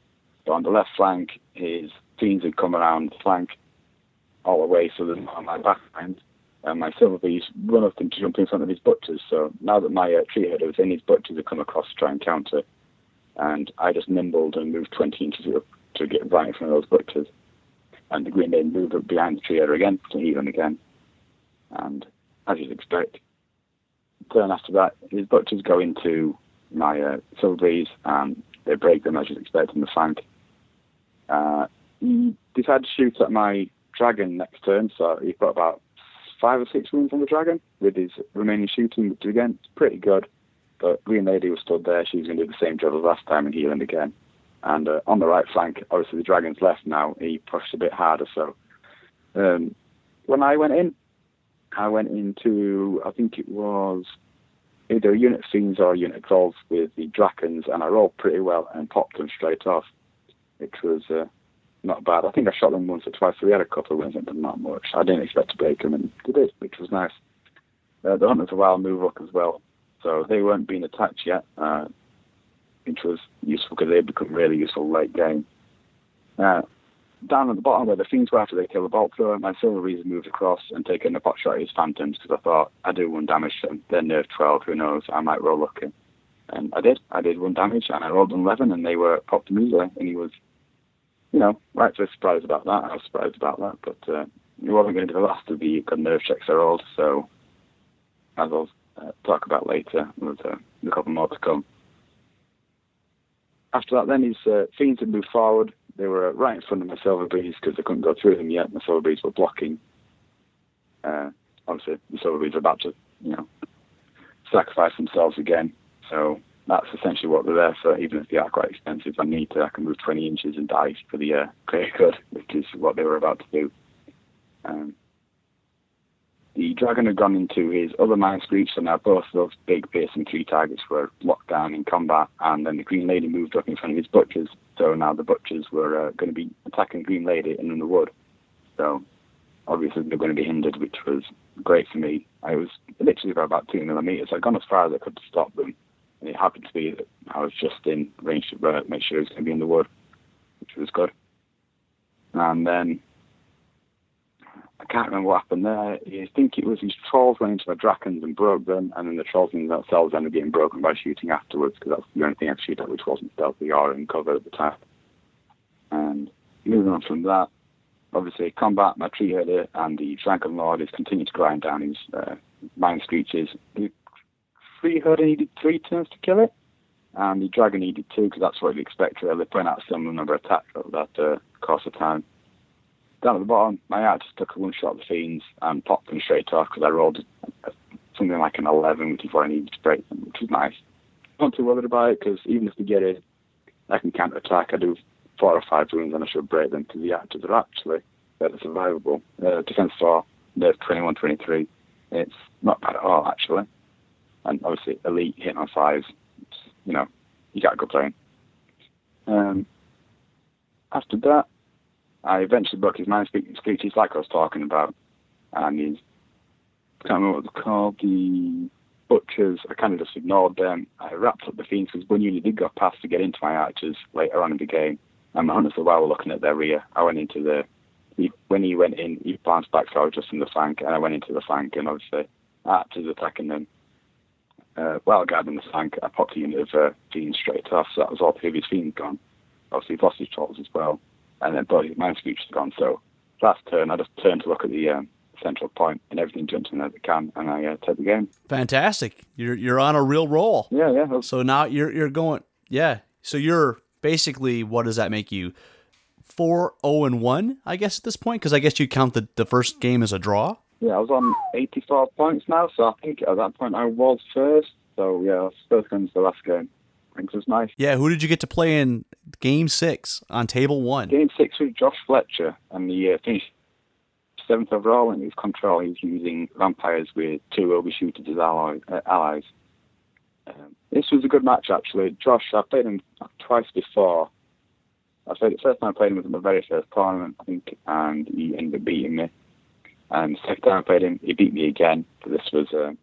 But on the left flank, his fiends had come around the flank all the way, so there's not on my back line. And my silver bees run up and jump in front of his butchers. So now that my uh, tree herder was in, his butchers had come across to try and counter. And I just nimbled and moved twenty inches up to get right in front of those butchers. And the green lady moved up behind the tree herder again to heal him again. And as you'd expect, turn after that, his butchers go into my uh, silver bees and they break them as you'd expect in the flank. Uh, he decided to shoot at my dragon next turn, so he put about five or six wounds on the dragon with his remaining shooting, which again, pretty good. But Green Lady was stood there. She was going to do the same job as last time and heal him again. And uh, on the right flank, obviously the dragon's left now. He pushed a bit harder. So um, when I went in, I went into, I think it was either a unit fiends or a unit trolls with the Drakens, and I rolled pretty well and popped them straight off, which was uh, not bad. I think I shot them once or twice, so we had a couple of wins, but not much. I didn't expect to break them, and they did, which was nice. Uh, the Hunters of Wild move up as well, so they weren't being attacked yet, uh, which was useful because they'd become really useful late game. Uh, down at the bottom where the Fiends were after they kill the Bolt Thrower, my Silver Reason moved across and taken a pot shot at his Phantoms because I thought I'd do one damage to them. They're nerf twelve, who knows, I might roll lucky. And I did. I did one damage and I rolled an eleven and they were popped him easily. And he was, you know, rightfully surprised about that. I was surprised about that, but uh, he wasn't going to be the last of the good nerf checks I rolled, so as I'll uh, talk about later, there's uh, a couple more to come. After that then, his uh, Fiends had moved forward. They were right in front of my Silver Breeze because they couldn't go through them yet. My Silver Breeze were blocking. Uh, obviously, the Silver Breeze were about to, you know, sacrifice themselves again. So that's essentially what they're there for. Even if they are quite expensive, I need to. I can move twenty inches and die for the uh, greater good, which is what they were about to do. Um, the dragon had gone into his other Mind Screech, so now both of those big piercing tree targets were locked down in combat, and then the Green Lady moved up in front of his butchers, so now the butchers were uh, going to be attacking Green Lady in the wood. So obviously they're going to be hindered, which was great for me. I was literally for about two millimeters. I'd gone as far as I could to stop them, and it happened to be that I was just in range to uh, make sure it was going to be in the wood, which was good. And then I can't remember what happened there. I think it was his trolls went into my Drakens and broke them, and then the trolls themselves ended up getting broken by shooting afterwards, because that's the only thing I could shoot at which wasn't stealthy or in cover at the time. And moving on from that, obviously combat, my Tree Herder and the Dragon Lord is continuing to grind down his uh, Mind Screeches. The Tree Herder needed three turns to kill it, and the Dragon needed two, because that's what you'd expect. They're putting out a similar number of attacks over that uh, course of time. Down at the bottom, my art just took a one shot at the Fiends and popped them straight off because I rolled something like an eleven, which is what I needed to break them, which was nice. Not too worried about it because even if they get it, I can counter attack. I do four or five wounds and I should break them because the archers are actually better survivable. Uh, defense four, they're twenty-one twenty-three. It's not bad at all, actually. And obviously, elite hitting on fives, it's, you know, you got a good playing. Um, after that, I eventually broke his Mind Screeches like I was talking about, and he's, I can't remember what they're called, the Butchers. I kind of just ignored them. I wrapped up the Fiends because one unit did go past to get into my archers later on in the game, and my Hunters of the Wild were looking at their rear. I went into the, he, when he went in, he bounced back, so I was just in the flank, and I went into the flank, and obviously archers attacking them. Uh, while guarding the flank, I popped a unit of uh, Fiends straight off, so that was all three of his Fiends gone. Obviously, he lost his trolls as well. And then both his Mind Screeches gone. So last turn, I just turned to look at the um, central point, and everything jumped in as it can, and I uh, took the game. Fantastic! You're you're on a real roll. Yeah, yeah. So now you're you're going. Yeah. So you're basically, what does that make you? Four zero and one, I guess at this point, because I guess you count the the first game as a draw. Yeah, I was on eighty-four points now, so I think at that point I was first. So yeah, I was first going to the last game. I think it was nice. Yeah, who did you get to play in Game Six on Table One? Game Six was Josh Fletcher, and he uh, finished seventh overall in his control. He was using vampires with two overshooters as alloy, uh, allies. Um, this was a good match actually. Josh, I played him twice before. I played the first time I played him was in my very first tournament, I think, and he ended up beating me. And the second time I played him, he beat me again. So this was. Uh,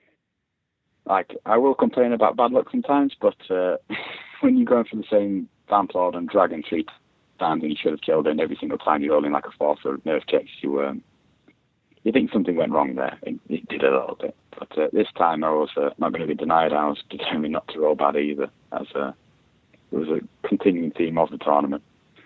Like, I will complain about bad luck sometimes, but uh, when you're going for the same Vamplord and Dragon three times and you should have killed it, and every single time you roll in like a four or nerve checks, you um, you think something went wrong there. It, it did a little bit. But uh, this time I was uh, not going to be denied. I was determined not to roll bad either, as uh, it was a continuing theme of the tournament.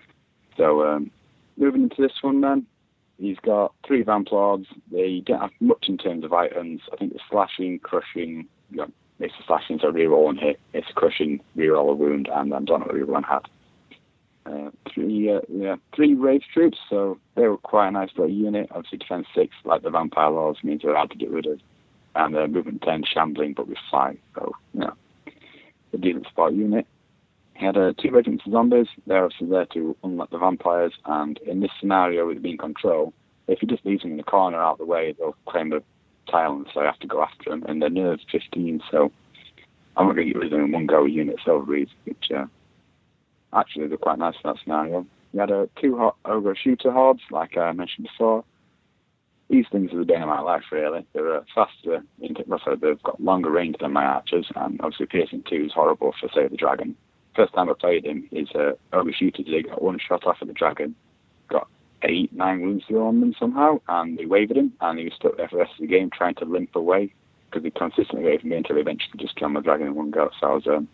So um, moving into this one then, he's got three Vamplords. They don't have much in terms of items. I think it's slashing, crushing, you know, it's a slashing, so reroll and hit. It's crushing, reroll a wound, and then don't know what reroll and hat. Uh, three, uh, yeah, three Wraith troops, so they were quite a nice little unit. Obviously, defense six, like the Vampire Laws, means they're hard to get rid of. And uh, movement ten, shambling, but with fly. So, you know, a decent spot unit. He had uh, two regiments of zombies. They're obviously there to unlock the vampires. And in this scenario, with being control, if you just leave them in the corner out of the way, they'll claim the tile, and so I have to go after them. And they're nerves fifteen, so I'm not going to get rid of them in one go. Unit Silver Breeze, which. Uh, Actually, they're quite nice for that scenario. You had uh, two hot ogre shooter hordes, like I mentioned before. These things are the bane of my life, really. They're uh, faster, also they've got longer range than my archers, and obviously Piercing two is horrible for Save the Dragon. First time I played him, his uh, ogre shooters, they got one shot off of the dragon, got eight, nine wounds through on them somehow, and they wavered him, and he was stuck there for the rest of the game trying to limp away, because he consistently wavered me until he eventually just killed my dragon in one go. So I was um,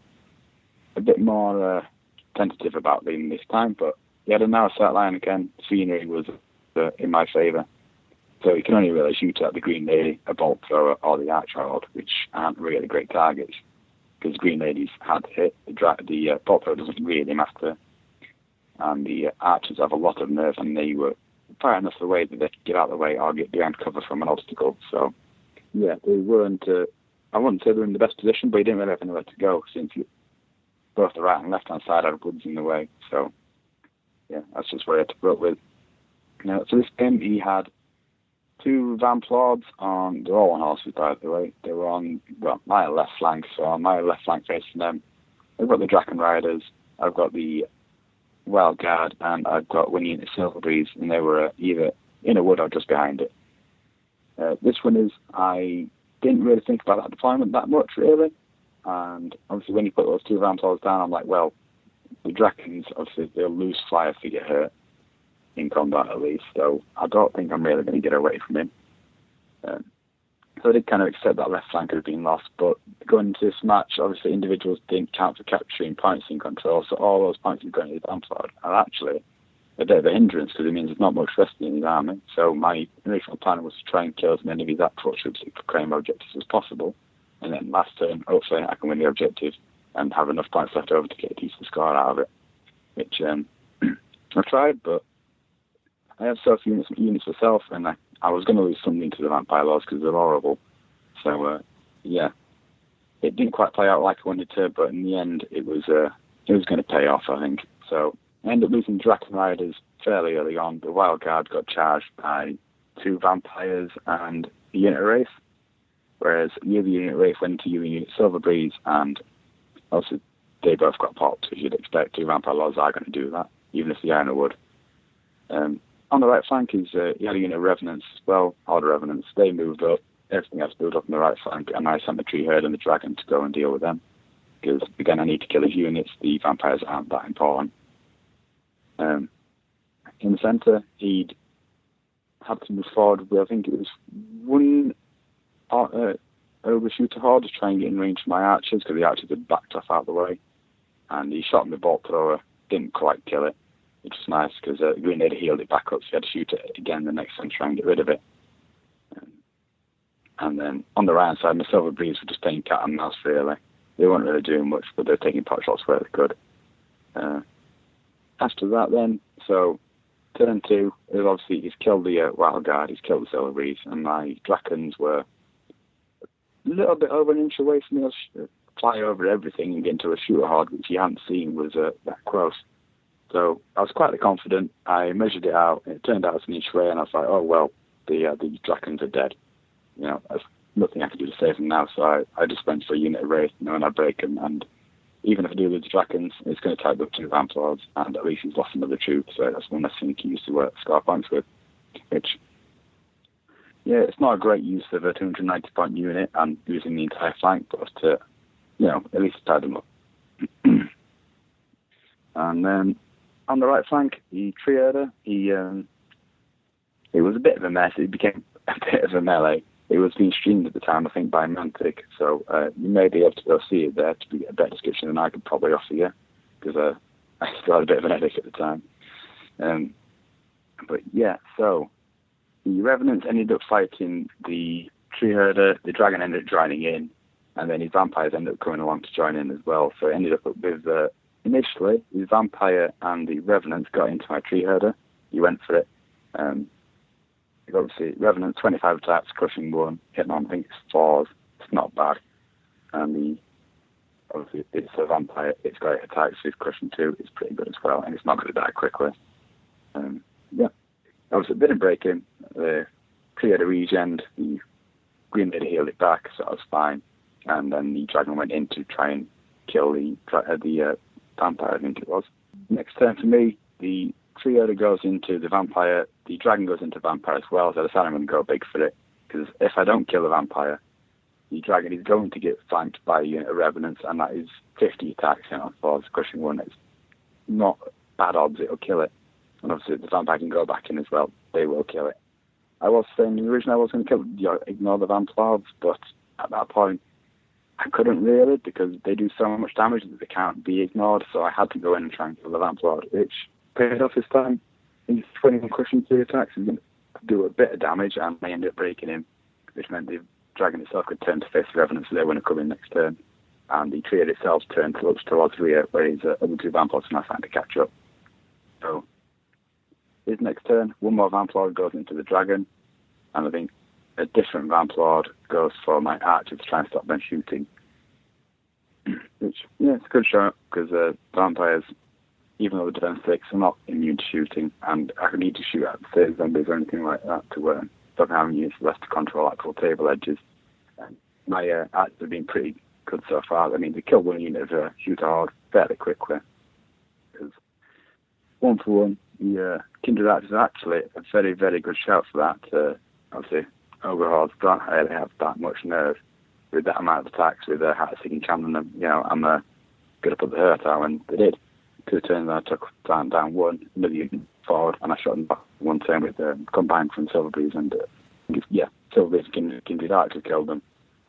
a bit more... Uh, tentative about leaving this time, but he had a narrow sight line again. Scenery was uh, in my favour, so he can only really shoot at the Green Lady, a Bolt Thrower, or the Archhold, which aren't really great targets, because Green Lady's hard to hit. The, dra- the uh, Bolt Thrower doesn't really matter, and the uh, Archers have a lot of nerve, and they were far enough away that they could get out of the way or get behind cover from an obstacle. So, yeah, they weren't, uh, I wouldn't say they were in the best position, but he didn't really have anywhere to go, since he both the right and left hand side had woods in the way. So, yeah, that's just what I had to put up with. Now, so this game, he had two Vamplords on, they're all on horses, by the way. They were on, well, my left flank, so on my left flank facing them, I've got the Draken Riders, I've got the Wild Guard, and I've got Winnie and the Silver Breeze, and they were uh, either in a wood or just behind it. Uh, this one is, I didn't really think about that deployment that much, really. And obviously when you put those two Vamplords down, I'm like, well, the Drakens, obviously they'll lose fly if they get hurt in combat at least, so I don't think I'm really going to get away from him. Um, so I did kind of accept that left flank had been lost, but going into this match, obviously individuals didn't count for capturing points in control, so all those points are going to the Vamplord are actually a bit of a hindrance, because it means there's not much resting in his army. So my original plan was to try and kill as many of his actual troops to claim objectives as possible. And then last turn, hopefully I can win the objective and have enough points left over to get a decent score out of it. Which um, I tried, but I have self units, units myself, and I, I was going to lose something to the Vampire Laws because they're horrible. So uh, yeah, it didn't quite play out like I wanted to, but in the end, it was uh, it was going to pay off, I think. So I ended up losing Draken Riders fairly early on. The Wild Guard got charged by two Vampires and a Unit Wraith. Whereas the other Unit Wraith went to Unit Silver Breeze, and also they both got popped, as you'd expect. Two Vampire Laws are going to do that, even if the Iron would. Um, on the right flank is uh, you had a Unit of Revenants as well, Order Revenants. They moved up, everything else moved up on the right flank, and I sent the Tree Herd and the Dragon to go and deal with them. Because, again, I need to kill his units. The vampires aren't that important. Um, in the centre, he'd had to move forward with, I think it was one Uh, over shooter horde to try and get in range for my archers, because the archers had backed off out of the way, and he shot me Bolt Thrower, didn't quite kill it, which was nice because uh, Green Lady healed it back up, so he had to shoot it again the next time to try and get rid of it. Um, and then on the right side, my Silver Breeze were just playing cat and mouse, really. They weren't really doing much, but they were taking pot shots where they could. Uh, after that then, so turn two, is obviously he's killed the uh, Wild Guard, he's killed the Silver Breeze, and my Drakens were a little bit over an inch away from me. I'll fly over everything and get into a shooter horde, which you hadn't seen was uh, that close. So I was quite confident. I measured it out, and it turned out it's an inch away, and I was like, oh, well, the uh, the Drakens are dead. You know, there's nothing I can do to save them now, so I, I just went for a Unit of Wraith, you know, and I break them, and even if I do lose the Drakens, it's going to type up two Vamplords, and at least he's lost another troop, so that's one less thing he can use to work score points with, which... Yeah, it's not a great use of a two hundred ninety point unit and using the entire flank, but, uh, you know, at least tie them up. And then on the right flank, the tree herder, he, um, it was a bit of a mess. It became a bit of a melee. It was being streamed at the time, I think, by Mantic. So uh, you may be able to go see it there to get a better description than I could probably offer you, because uh, I still had a bit of an headache at the time. Um, but yeah, so the Revenants ended up fighting the tree herder. The dragon ended up joining in, and then his vampires ended up coming along to join in as well. So it ended up with, uh, initially, the vampire and the Revenants got into my tree herder. He went for it. Um, Obviously, Revenant, twenty-five attacks, crushing one, hitting on, I think it's fours. It's not bad. And the, obviously, it's a vampire, it's great attacks, it's crushing two, it's pretty good as well, and it's not going to die quickly. Um, yeah. Obviously, a bit of breaking. The tree had a regen, the green lady healed it back, so that was fine. And then the dragon went in to try and kill the, uh, the uh, vampire, I think it was. Next turn for me, the tree herder goes into the vampire, the dragon goes into vampire as well, so I decided I'm going to go big for it, because if I don't kill the vampire, the dragon is going to get flanked by a unit of Revenants, and that is fifty attacks, you know, for crushing one. It's not bad odds, it'll kill it. And obviously the vampire can go back in as well, they will kill it. I was saying originally I was going to kill, you know, ignore the Vamplords, but at that point I couldn't really, because they do so much damage that they can't be ignored, so I had to go in and try and kill the Vamplord, which paid off this time. He's twenty-one crushing three attacks. He's going to do a bit of damage, and they ended up breaking him, which meant the dragon itself could turn to face the Revenant, so they were going to come in next turn. And the tree itself turned to look towards Rhea, where his uh, other two Vamplords are now trying to catch up. So, his next turn, one more Vamplord goes into the dragon, and I think a different Vamplord goes for my archer to try and stop them shooting. Which, yeah, it's a good shot, because uh, vampires, even though they're turn six, are not immune to shooting, and I need to shoot at the zombies or anything like that to uh, stop having units left to control actual table edges. And my uh, archers have been pretty good so far. I mean, they kill one unit of uh, shoot hard fairly quickly. Because one for one, the uh, Kindred Archers are actually a very, very good shout for that. Uh, obviously, Overhordes don't really have that much nerve with that amount of attacks with uh, Heart-Seeking Cannon. And, you know, I'm uh, going to put the hurt out when they did. Two turns I took down, down one, another unit forward, and I shot them back one turn with um, combined from Silverbreeze and, uh, yeah, Silverbreeze and Kindred Archer killed them.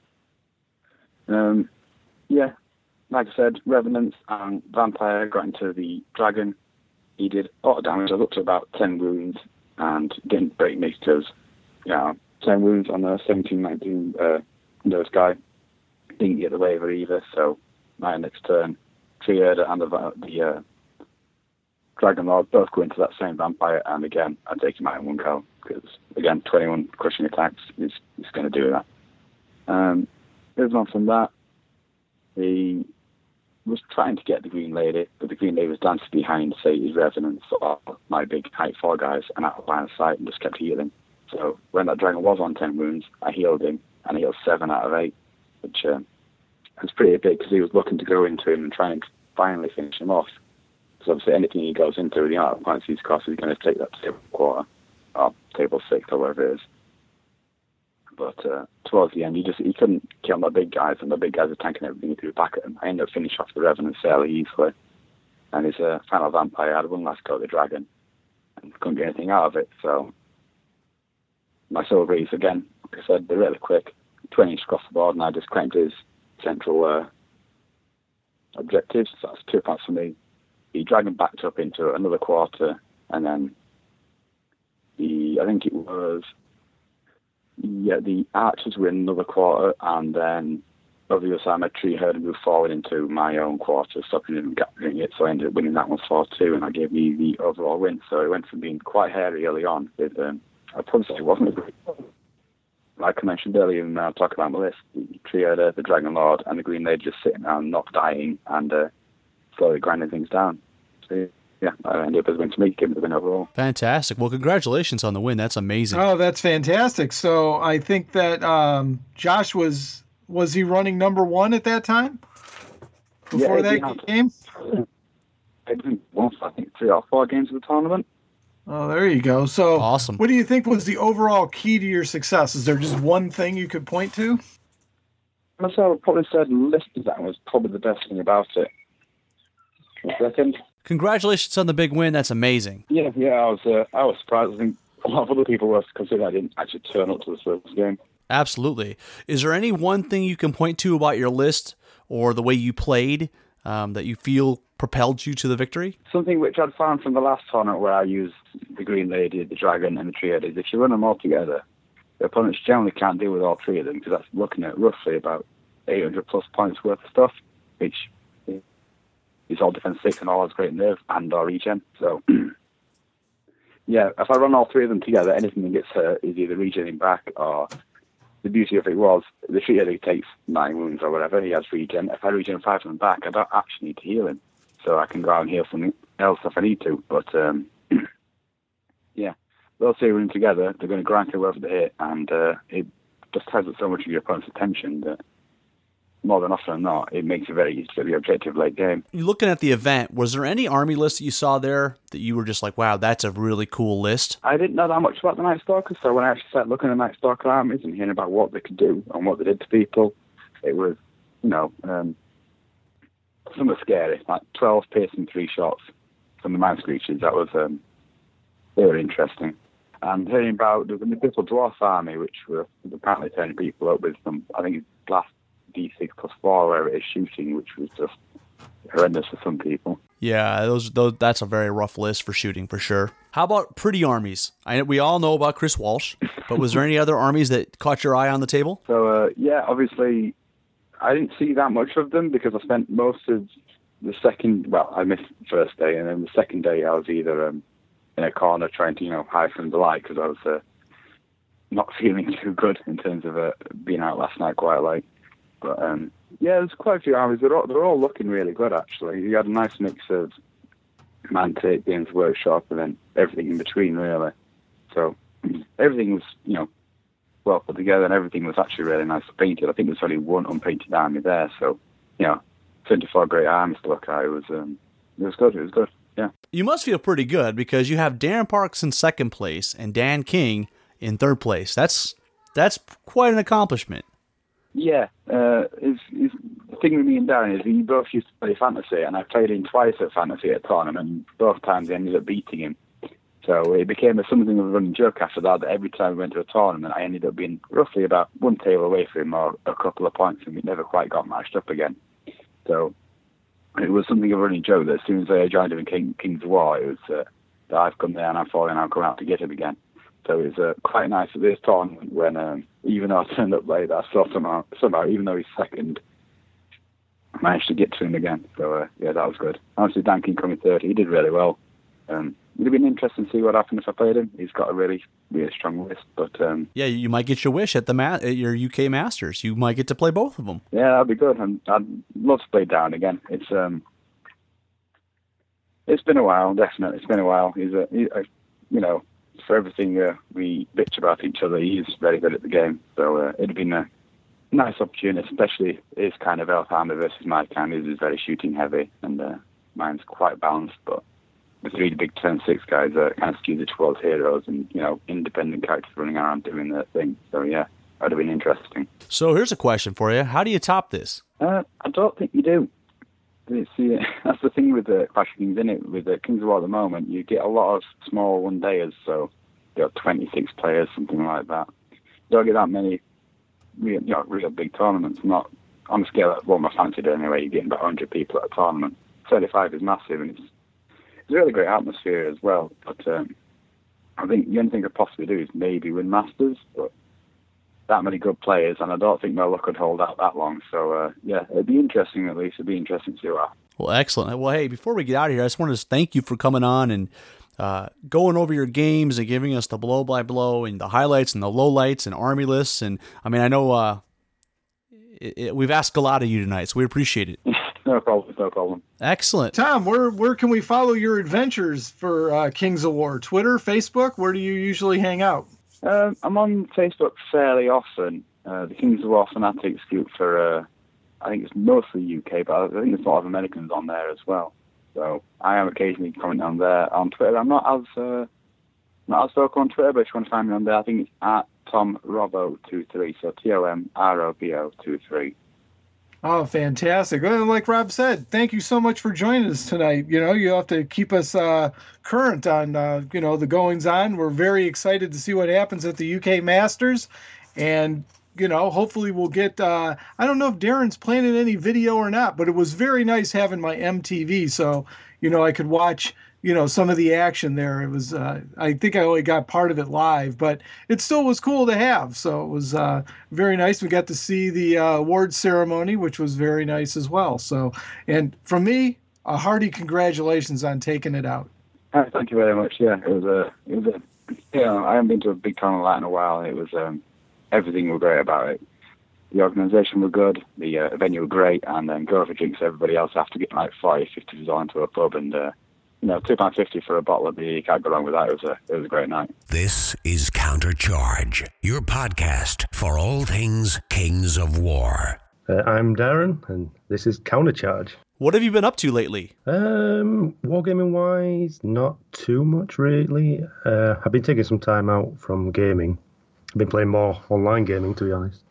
Um, yeah, like I said, Revenants and Vampire got into the dragon. He did a lot of damage. I was up to about ten wounds and didn't break me because, you know, ten wounds on a seventeen nineteen uh, Windows guy. Didn't get the waiver either, so my next turn, Tree Herder and the, the uh, Dragon Lord both go into that same vampire, and again, I take him out in one go, because, again, twenty-one crushing attacks is, is going to do that. Um, moving on from that, he was trying to get the Green Lady, but the Green Lady was dancing behind, say, his Revenants or my big height four guys, and out of line of sight, and just kept healing. So when that dragon was on ten wounds, I healed him, and he healed seven out of eight, which um, was pretty big, because he was looking to go into him and try and finally finish him off. Because obviously anything he goes into, the amount of points he's cost, he's going to take that table quarter, or table six, or whatever it is. But uh, towards the end, he just he couldn't kill my big guys, and the big guys were tanking everything he threw back at him. I ended up finishing off the Revenant fairly easily. And his uh, final vampire had one last go at the dragon, and couldn't get anything out of it, so my Silverbreeze, again, like I said, they're really quick, twenty inch across the board, and I just claimed his central uh, objectives, so that's two points for me. The dragon backed up into another quarter, and then the, I think it was, yeah, the archers were in another quarter, and then over the other side, my Tree Herder moved forward into my own quarter, stopping him and gathering it, so I ended up winning that one four two, and I gave me the overall win, so it went from being quite hairy early on with, um, I probably say it wasn't a great one. Like I mentioned earlier when I was talking about my list, the Tree Herder, the Dragon Lord, and the Green Lady just sitting down, not dying, and uh, slowly grinding things down. So, yeah, I ended up as a win to me, giving the win overall. Fantastic. Well, congratulations on the win. That's amazing. Oh, that's fantastic. So I think that um, Josh was, was he running number one at that time? Before yeah, that yeah. game? I didn't once, I think three or four games of the tournament. Oh, there you go. So awesome. What do you think was the overall key to your success? Is there just one thing you could point to? I would probably say the list of that was probably the best thing about it. A second. Congratulations on the big win. That's amazing. Yeah, yeah, I was uh, I was surprised. I think a lot of other people were, considering I didn't actually turn up to the first game. Absolutely. Is there any one thing you can point to about your list or the way you played um, that you feel propelled you to the victory? Something which I'd found from the last tournament where I used the Green Lady, the Dragon, and the Triad is if you run them all together, the opponents generally can't deal with all three of them because that's looking at roughly about eight hundred plus points worth of stuff, which is all defense six and all has great nerve and or regen. So, yeah, if I run all three of them together, anything that gets hurt is either regenning back or the beauty of it was the Triad takes nine wounds or whatever, he has regen. If I regen five of them back, I don't actually need to heal him. So I can go out and heal something else if I need to. But, um, yeah, those two running together, they're going to grind whoever they hit, and uh, it just has so much of your opponent's attention that more than often than not, it makes it very easy to be objective late game. Looking at the event, was there any army list that you saw there that you were just like, wow, that's a really cool list? I didn't know that much about the Night Stalkers, so when I actually started looking at Night Stalker armies and hearing about what they could do and what they did to people, it was, you know, um, somewhat scary. Like twelve piercing three shots from the Mind Screechers, that was um, very interesting. And hearing about the Purple Dwarf army, which were apparently turning people up with some, I think it's last D six plus four where it is shooting, which was just horrendous for some people. Yeah, those, those that's a very rough list for shooting for sure. How about pretty armies? I, we all know about Chris Walsh, but was there any other armies that caught your eye on the table? So uh, yeah, obviously I didn't see that much of them because I spent most of the second. Well, I missed the first day, and then the second day I was either um, in a corner trying to you know hide from the light because I was uh, not feeling too good in terms of uh, being out last night quite late. But um, yeah, there's quite a few armies. They're all, they're all looking really good, actually. You had a nice mix of Mantic, Games Workshop, and then everything in between, really. So everything was, you know, well put together, and everything was actually really nice painted. I think there's only one unpainted army there, so, you know, twenty-four great armies to look at. It was, um, it was good, it was good, yeah. You must feel pretty good because you have Darren Parks in second place and Dan King in third place. That's that's quite an accomplishment. Yeah, uh, it's, it's, the thing with me and Darren is we both used to play fantasy, and I played him twice at fantasy at a tournament, and both times I ended up beating him. So it became a, something of a running joke after that, that every time we went to a tournament, I ended up being roughly about one table away from him or a couple of points, and we never quite got matched up again. So it was something of a running joke that as soon as I joined him in King, Kings of War, it was uh, that I've come there and I'm falling, I'll come out to get him again. So it was uh, quite nice at this tournament when, um, even though I turned up late, I saw somehow, somehow, even though he's second, I managed to get to him again. So, uh, yeah, that was good. Obviously, Dan King coming third, he did really well. Um, it would have been interesting to see what happened if I played him. He's got a really, really strong list. But um, yeah, you might get your wish at the ma- at your U K Masters. You might get to play both of them. Yeah, that'd be good. And I'd love to play Dan again. It's um, it's been a while, definitely. It's been a while. He's a, he, uh, you know, for everything uh, we bitch about each other, he's very good at the game. So uh, it'd have been a nice opportunity, especially his kind of elf army versus my kind. His is very shooting heavy, and uh, mine's quite balanced. But the three big turn six guys are kind of skewed towards heroes and, you know, independent characters running around doing their thing. So yeah, that'd have been interesting. So here's a question for you: how do you top this? Uh, I don't think you do. It's, uh, that's the thing with the Clash of Kings, isn't it? With the Kings of War at the moment, you get a lot of small one-dayers, so you got twenty-six players, something like that. You don't get that many real, you know, real big tournaments. Not on the scale of what my fancy did anyway, you're getting about one hundred people at a tournament. thirty-five is massive, and it's, it's a really great atmosphere as well. But um, I think the only thing I could possibly do is maybe win Masters, but that many good players, and I don't think my luck could hold out that long. So, uh, yeah, it'd be interesting at least. It'd be interesting to see what happens. Well, excellent. Well, hey, before we get out of here, I just wanted to thank you for coming on and uh, going over your games and giving us the blow-by-blow and the highlights and the lowlights and army lists. And, I mean, I know uh, it, it, we've asked a lot of you tonight, so we appreciate it. No problem, no problem. Excellent. Tom, where where can we follow your adventures for uh, Kings of War? Twitter, Facebook? Where do you usually hang out? Um, I'm on Facebook fairly often. Uh, the Kings of War Fanatics group for, uh, I think it's mostly U K, but I think there's a lot of Americans on there as well. So I am occasionally commenting on there. On Twitter, I'm not as uh, not as vocal on Twitter, but if you want to find me on there, I think it's at Tom Robbo two three, so T O M R O B O two three. Oh, fantastic. Well, like Rob said, thank you so much for joining us tonight. You know, you have to keep us uh, current on, uh, you know, the goings on. We're very excited to see what happens at the U K Masters. And, you know, hopefully we'll get, uh, I don't know if Darren's planning any video or not, but it was very nice having my M T V. So, you know, I could watch, you know, some of the action there. It was, uh, I think I only got part of it live, but it still was cool to have. So it was uh, very nice. We got to see the uh, awards ceremony, which was very nice as well. So, and from me, a hearty congratulations on taking it out. Uh, thank you very much. Yeah, it was a, it was a, you know, I haven't been to a big tournament like that in a while. It was, um, everything was great about it. The organisation were good, the uh, venue were great, and then go for drinks everybody else after getting like forty, fifty all into a pub, and uh, you know, two pounds fifty for a bottle of beer, you can't go wrong with that. It was a, it was a great night. This is Countercharge, your podcast for all things Kings of War. Uh, I'm Darren, and this is Countercharge. What have you been up to lately? Um, wargaming-wise, not too much really. Uh, I've been taking some time out from gaming. I've been playing more online gaming, to be honest.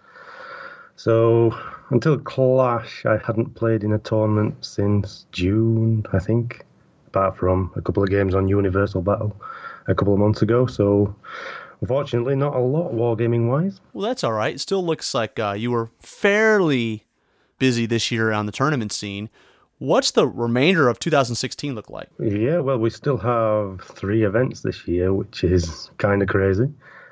So, until Clash, I hadn't played in a tournament since June, I think. Apart from a couple of games on Universal Battle a couple of months ago. So, unfortunately, not a lot wargaming-wise. Well, that's all right. It still looks like uh, you were fairly busy this year on the tournament scene. What's the remainder of two thousand sixteen look like? Yeah, well, we still have three events this year, which is kind of crazy.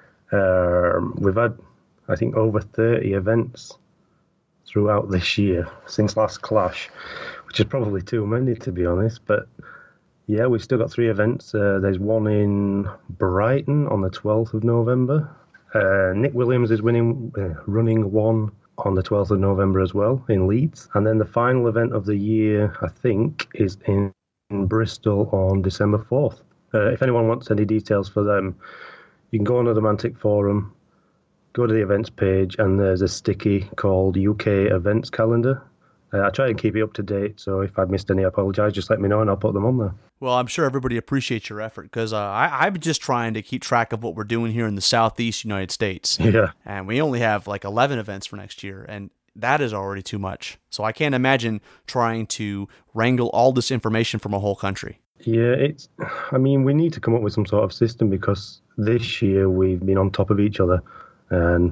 Um, we've had, I think, over thirty events throughout this year since last Clash, which is probably too many, to be honest. But yeah, we've still got three events. Uh, there's one in Brighton on the twelfth of November. Uh, Nick Williams is winning, uh, running one on the twelfth of November as well in Leeds. And then the final event of the year, I think, is in, in Bristol on December fourth. Uh, if anyone wants any details for them, you can go on the Mantic Forum, go to the events page, and there's a sticky called U K Events Calendar. Uh, I try and keep it up to date, so if I've missed any, I apologise. Just let me know and I'll put them on there. Well, I'm sure everybody appreciates your effort because uh, I, I'm just trying to keep track of what we're doing here in the Southeast United States. Yeah. And we only have like eleven events for next year, and that is already too much. So I can't imagine trying to wrangle all this information from a whole country. Yeah, it's. I mean, we need to come up with some sort of system because this year we've been on top of each other, and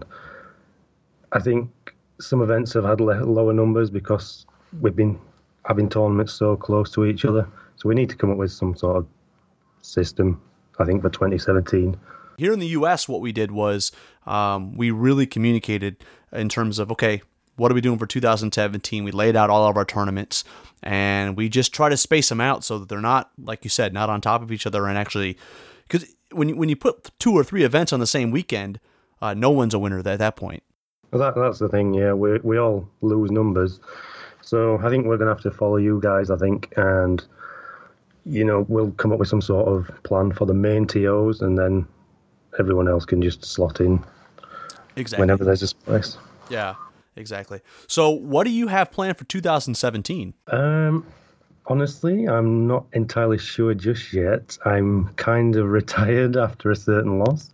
I think some events have had lower numbers because we've been having tournaments so close to each other. So we need to come up with some sort of system, I think, for twenty seventeen. Here in the U S, what we did was um, we really communicated in terms of, okay, what are we doing for two thousand seventeen? We laid out all of our tournaments, and we just try to space them out so that they're not, like you said, not on top of each other. And actually, because when you, when you put two or three events on the same weekend, uh, no one's a winner at that point. Well, that, that's the thing, yeah. We we all lose numbers. So I think we're going to have to follow you guys, I think, and, you know, we'll come up with some sort of plan for the main T Os, and then everyone else can just slot in exactly whenever there's a space. Yeah, exactly. So what do you have planned for two thousand seventeen? Um, honestly, I'm not entirely sure just yet. I'm kind of retired after a certain loss.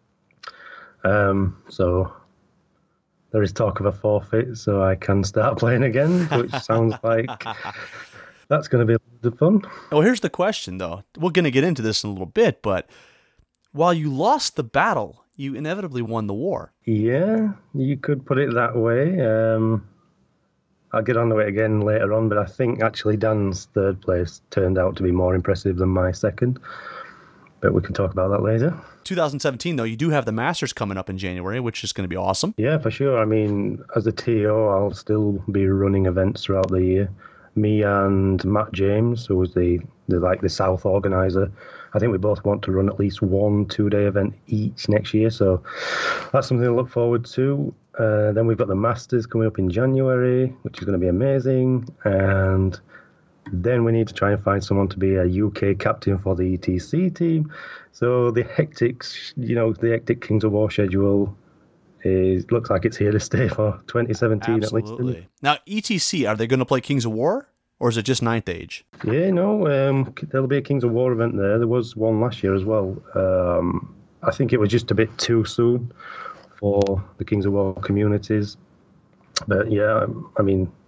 Um, so there is talk of a forfeit, so I can start playing again, which sounds like that's going to be a lot of fun. Well, here's the question, though. We're going to get into this in a little bit, but while you lost the battle, you inevitably won the war. Yeah, you could put it that way. Um, I'll get on to it again later on, but I think actually Dan's third place turned out to be more impressive than my second. But we can talk about that later. two thousand seventeen, though, you do have the Masters coming up in January, which is going to be awesome. Yeah, for sure. I mean, as a T O, I'll still be running events throughout the year. Me and Matt James, who was the, the like the South organizer, I think we both want to run at least one two-day event each next year. So that's something to look forward to. Uh, then we've got the Masters coming up in January, which is going to be amazing. And then we need to try and find someone to be a U K captain for the E T C team. So the hectic, you know, the hectic Kings of War schedule is looks like it's here to stay for twenty seventeen Absolutely. at least. Now, E T C, are they going to play Kings of War, or is it just Ninth Age? Yeah, no, um, there'll be a Kings of War event there. There was one last year as well. Um, I think it was just a bit too soon for the Kings of War communities. But yeah, I mean,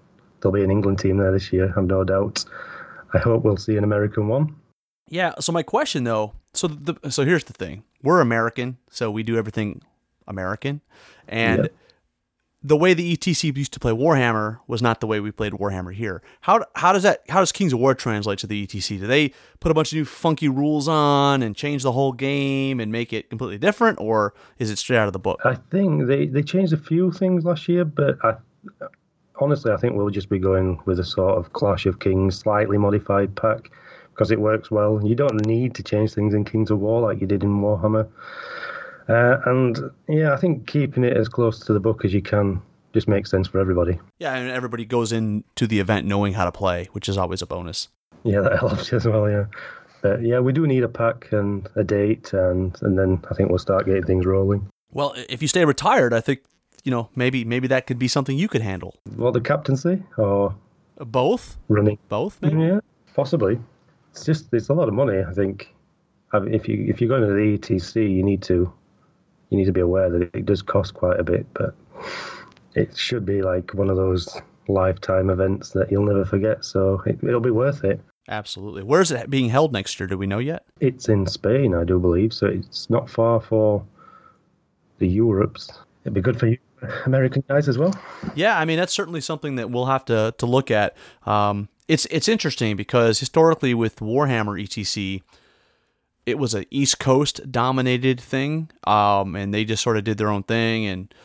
there'll be an England team there this year, I've no doubt. I hope we'll see an American one. Yeah, so my question, though, so the, so here's the thing. We're American, so we do everything American. And yep. the way the E T C used to play Warhammer was not the way we played Warhammer here. How how does that how does Kings of War translate to the E T C? Do they put a bunch of new funky rules on and change the whole game and make it completely different, or is it straight out of the book? I think they, they changed a few things last year, but I, honestly, I think we'll just be going with a sort of Clash of Kings, slightly modified pack, because it works well. You don't need to change things in Kings of War like you did in Warhammer. Uh, and yeah, I think keeping it as close to the book as you can just makes sense for everybody. Yeah, and everybody goes into the event knowing how to play, which is always a bonus. Yeah, that helps as well, yeah. But yeah, we do need a pack and a date, and, and then I think we'll start getting things rolling. Well, if you stay retired, I think, you know, maybe maybe that could be something you could handle. What, the captaincy? Or both? Running? Both, maybe? Yeah, possibly. It's just, it's a lot of money, I think. I mean, if you if you're going to the E T C, you need to you need to be aware that it does cost quite a bit, but it should be like one of those lifetime events that you'll never forget. So it, it'll be worth it. Absolutely. Where is it being held next year? Do we know yet? It's in Spain, I do believe. So it's not far for the Europes. It'd be good for you American guys as well. Yeah, I mean, that's certainly something that we'll have to to look at. Um, it's it's interesting because historically with Warhammer E T C, it was an East Coast dominated thing, um, and they just sort of did their own thing. And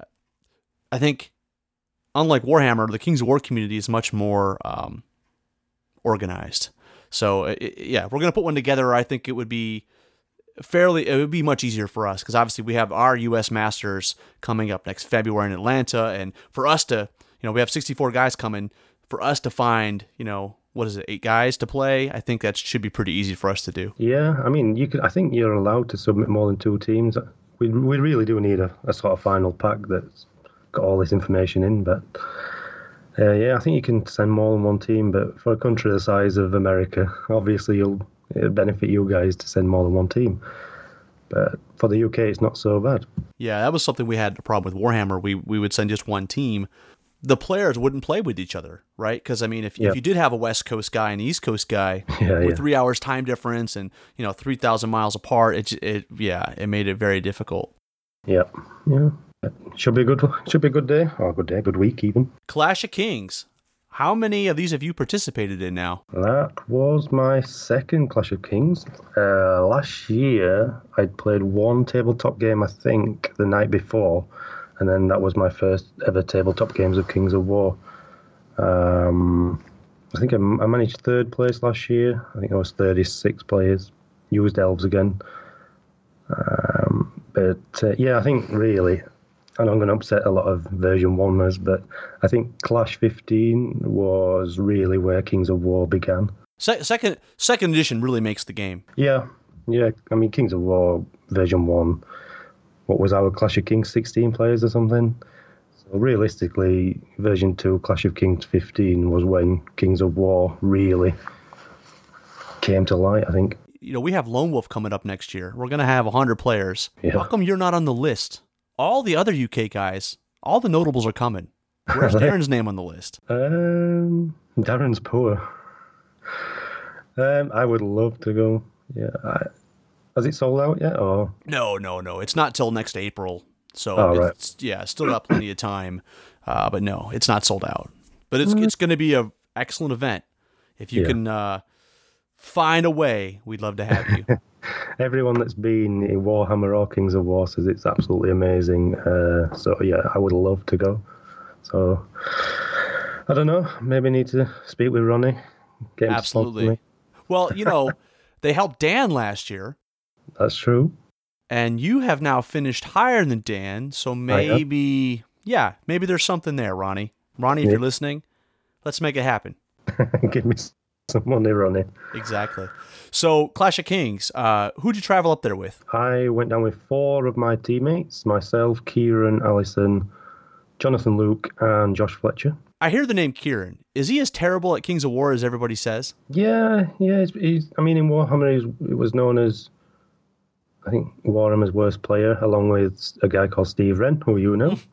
I think, unlike Warhammer, the Kings of War community is much more um, organized. So it, yeah, if we're going to put one together, I think it would be fairly, it would be much easier for us because obviously we have our U S Masters coming up next February in Atlanta, and for us to, you know, we have sixty-four guys coming. For us to find, you know, what is it, eight guys to play? I think that should be pretty easy for us to do. Yeah, I mean, you could. I think you're allowed to submit more than two teams. We we really do need a, a sort of final pack that's got all this information in. But uh, yeah, I think you can send more than one team. But for a country the size of America, obviously you'll it'll benefit you guys to send more than one team. But for the U K, it's not so bad. Yeah, that was something we had a problem with Warhammer. We we would send just one team. The players wouldn't play with each other, right? Because, I mean, if, yeah. if you did have a West Coast guy and an East Coast guy yeah, with yeah. three hours time difference and, you know, three thousand miles apart, it, it yeah, it made it very difficult. Yeah, yeah. Should be a good, should be a good day, or a good day, good week even. Clash of Kings. How many of these have you participated in now? That was my second Clash of Kings. Uh, last year, I'd played one tabletop game, I think, the night before. And then that was my first ever tabletop games of Kings of War. Um, I think I, I managed third place last year. I think I was thirty-six players. Used elves again. Um, but uh, yeah, I think really, I know I'm going to upset a lot of version one-ers, but I think Clash fifteen was really where Kings of War began. Se- second, second edition really makes the game. Yeah, yeah. I mean, Kings of War version one. What was our Clash of Kings, sixteen players or something? So realistically, version two, Clash of Kings fifteen, was when Kings of War really came to light, I think. You know, we have Lone Wolf coming up next year. We're going to have one hundred players. Yeah. How come you're not on the list? All the other U K guys, all the notables are coming. Where's Darren's name on the list? Um, Darren's poor. Um, I would love to go. Yeah, I... Has it sold out yet? Or no, no, no. It's not till next April. So oh, it's, right. yeah, still got plenty of time. Uh, but no, it's not sold out. But it's mm-hmm. it's going to be a excellent event. If you yeah. can uh, find a way, we'd love to have you. Everyone that's been in Warhammer or Kings of War says it's absolutely amazing. Uh, so yeah, I would love to go. So I don't know. Maybe need to speak with Ronnie. Get him absolutely. Well, you know, they helped Dan last year. That's true. And you have now finished higher than Dan, so maybe, yeah, maybe there's something there, Ronnie. Ronnie, if yeah. you're listening, let's make it happen. Give me some money, Ronnie. Exactly. So, Clash of Kings, uh, who'd you travel up there with? I went down with four of my teammates, myself, Kieran, Allison, Jonathan Luke, and Josh Fletcher. I hear the name Kieran. Is he as terrible at Kings of War as everybody says? Yeah, yeah. He's, he's, I mean, in Warhammer, he's, it was known as I think Warhammer's worst player, along with a guy called Steve Wren, who you know.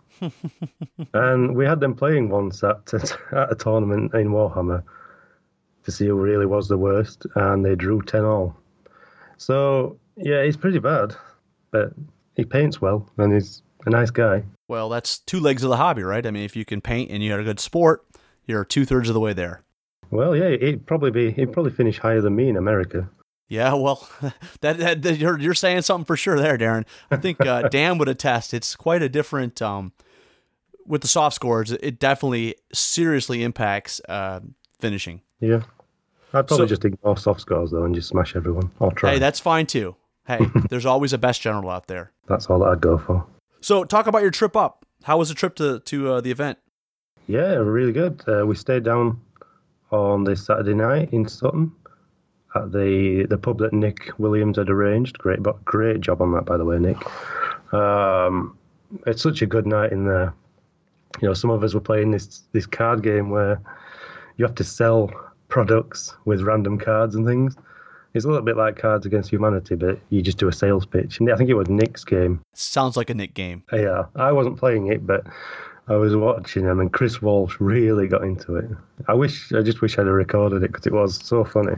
And we had them playing once at, at a tournament in Warhammer to see who really was the worst, and they drew ten all. So, yeah, he's pretty bad, but he paints well, and he's a nice guy. Well, that's two legs of the hobby, right? I mean, if you can paint and you're a good sport, you're two-thirds of the way there. Well, yeah, he'd probably be he'd probably finish higher than me in America. Yeah, well, that, that, that you're you're saying something for sure there, Darren. I think uh, Dan would attest. It's quite a different um, with the soft scores. It definitely seriously impacts uh, finishing. Yeah, I'd probably So- just ignore soft scores though and just smash everyone. I'll try. Hey, that's fine too. Hey, there's always a best general out there. That's all that I'd go for. So, talk about your trip up. How was the trip to to uh, the event? Yeah, really good. Uh, we stayed down on this Saturday night in Sutton at the the pub that Nick Williams had arranged. Great, but great job on that, by the way, Nick. Um, it's such a good night in there. You know, some of us were playing this this card game where you have to sell products with random cards and things. It's a little bit like Cards Against Humanity, but you just do a sales pitch. And I think it was Nick's game. Sounds like a Nick game. Yeah, I wasn't playing it, but I was watching him, and Chris Walsh really got into it. I wish, I just wish I'd have recorded it because it was so funny.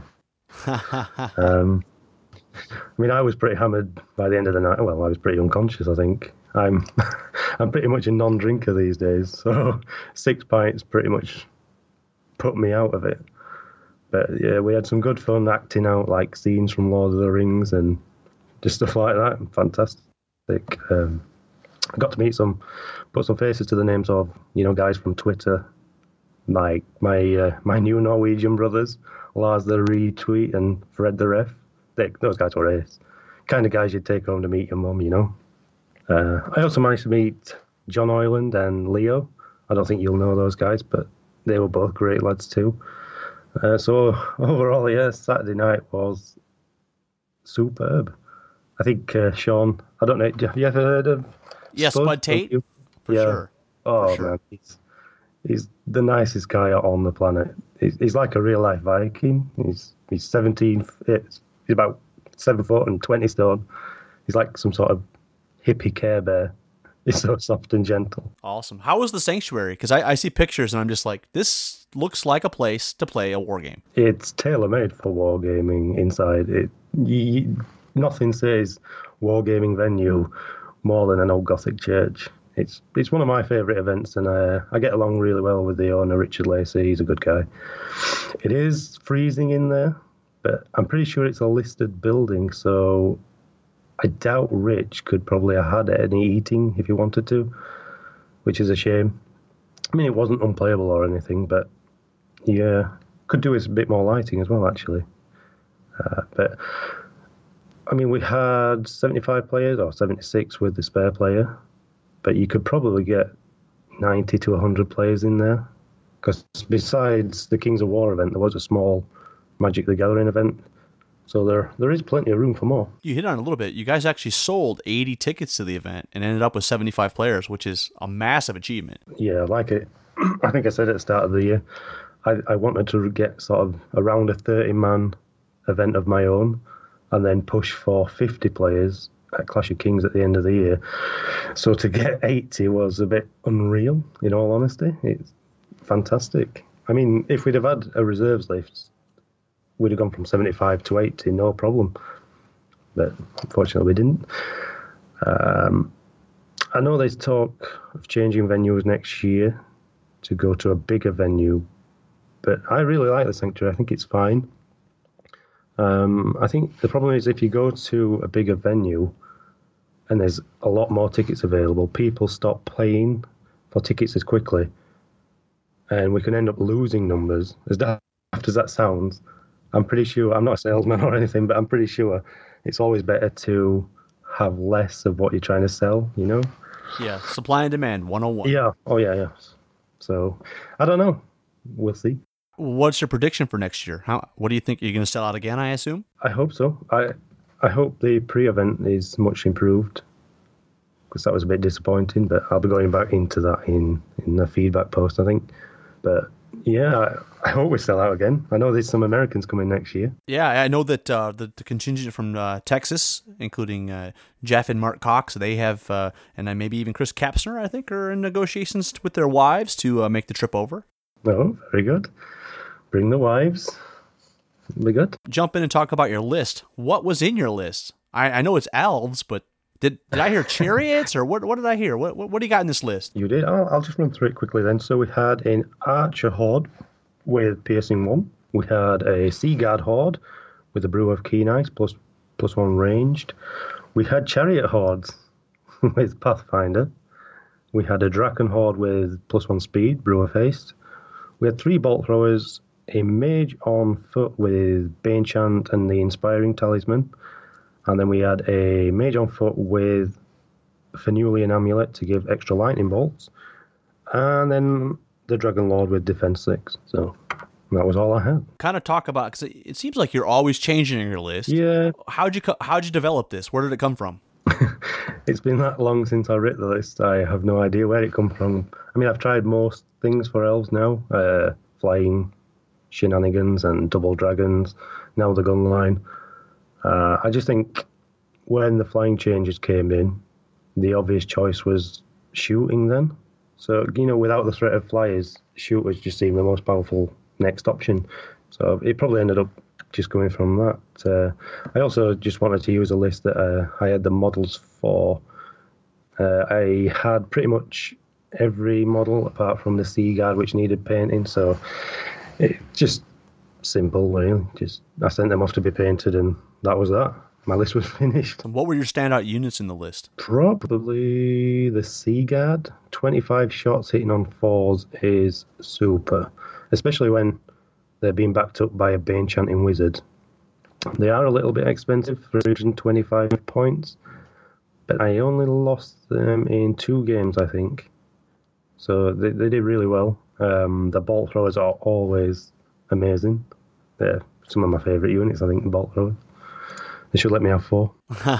um, I mean, I was pretty hammered by the end of the night. Well, I was pretty unconscious, I think. I'm, I'm pretty much a non-drinker these days, so six pints pretty much put me out of it. But yeah, we had some good fun acting out like scenes from Lord of the Rings and just stuff like that. Fantastic. Um, I got to meet some, put some faces to the names of, you know, guys from Twitter, like my uh, my new Norwegian brothers, Lars the Retweet and Fred the Ref. They, those guys were ace. Kind of guys you'd take home to meet your mum, you know. Uh, I also managed to meet John Oyland and Leo. I don't think you'll know those guys, but they were both great lads too. Uh, so overall, yeah, Saturday night was superb. I think uh, Sean, I don't know, have you ever heard of Yes, Spud? Bud Tate, You? for Yeah. sure. Oh, For sure. man, he's, he's the nicest guy on the planet. He's, he's like a real-life Viking. He's he's seventeen, it's, he's about seven foot and twenty stone. He's like some sort of hippie Care Bear. He's so soft and gentle. Awesome. How was the sanctuary? Because I, I see pictures and I'm just like, this looks like a place to play a war game. It's tailor-made for wargaming inside. It y nothing says wargaming venue more than an old Gothic church. It's it's one of my favourite events, and uh, I get along really well with the owner, Richard Lacey. He's a good guy. It is freezing in there, but I'm pretty sure it's a listed building, so I doubt Rich could probably have had any eating if he wanted to, which is a shame. I mean, it wasn't unplayable or anything, but yeah, could do with a bit more lighting as well, actually. Uh, but, I mean, we had seventy-five players, or seventy-six with the spare player, but you could probably get ninety to one hundred players in there. Because besides the Kings of War event, there was a small Magic the Gathering event. So there, there is plenty of room for more. You hit on it a little bit. You guys actually sold eighty tickets to the event and ended up with seventy-five players, which is a massive achievement. Yeah, like it. I think I said at the start of the year, I, I wanted to get sort of around a thirty-man event of my own and then push for fifty players at Clash of Kings at the end of the year. So to get eighty was a bit unreal, in all honesty. It's fantastic. I mean, if we'd have had a reserves list, we'd have gone from seventy-five to eighty, no problem. But unfortunately, we didn't. Um, I know there's talk of changing venues next year to go to a bigger venue, but I really like the Sanctuary. I think it's fine. Um, I think the problem is if you go to a bigger venue and there's a lot more tickets available, people stop playing for tickets as quickly, and we can end up losing numbers. As daft as that sounds, I'm pretty sure, I'm not a salesman or anything, but I'm pretty sure it's always better to have less of what you're trying to sell, you know? Yeah, supply and demand, one oh one. Yeah. Oh, yeah, yeah. So, I don't know. We'll see. What's your prediction for next year? How? What do you think? You're going to sell out again, I assume? I hope so. I I hope the pre-event is much improved, because that was a bit disappointing, but I'll be going back into that in, in the feedback post, I think. But Yeah, I, I hope we sell out again. I know there's some Americans coming next year. Yeah, I know that uh, the, the contingent from uh, Texas, including uh, Jeff and Mark Cox, they have, uh, and uh, maybe even Chris Kapsner, I think, are in negotiations with their wives to uh, make the trip over. Oh, very good. Bring the wives. It'll be good. Jump in and talk about your list. What was in your list? I, I know it's elves, but did did I hear chariots, or what? What did I hear? What what, what do you got in this list? You did. I'll, I'll just run through it quickly then. So we had an Archer Horde with Piercing one. We had a Sea Guard Horde with a Brew of Keen Ice plus plus one ranged. We had Chariot Hordes with Pathfinder. We had a Draken Horde with plus one speed, Brew of Haste. We had three Bolt Throwers, a Mage on foot with Bane Chant and the Inspiring Talisman. And then we had a Mage on foot with Fenulian Amulet to give extra lightning bolts. And then the Dragon Lord with Defense six. So that was all I had. Kind of talk about, because it seems like you're always changing your list. Yeah. How'd you, how'd you develop this? Where did it come from? It's been that long since I wrote the list. I have no idea where it come from. I mean, I've tried most things for elves now. Uh, flying shenanigans and double dragons. Now the gun line. Uh, I just think when the flying changes came in, the obvious choice was shooting then. So, you know, without the threat of flyers, shooters just seemed the most powerful next option. So it probably ended up just going from that. Uh, I also just wanted to use a list that uh, I had the models for. Uh, I had pretty much every model apart from the Sea Guard, which needed painting. So it just simple, really. Just I sent them off to be painted, and that was that. My list was finished. And what were your standout units in the list? Probably the Sea Guard. twenty-five shots hitting on fours is super, especially when they're being backed up by a Bane Chanting Wizard. They are a little bit expensive, three hundred twenty-five points, but I only lost them in two games, I think. So they, they did really well. Um, the Bolt Throwers are always amazing. They're some of my favourite units, I think, the Bolt Throwers. They should let me have four.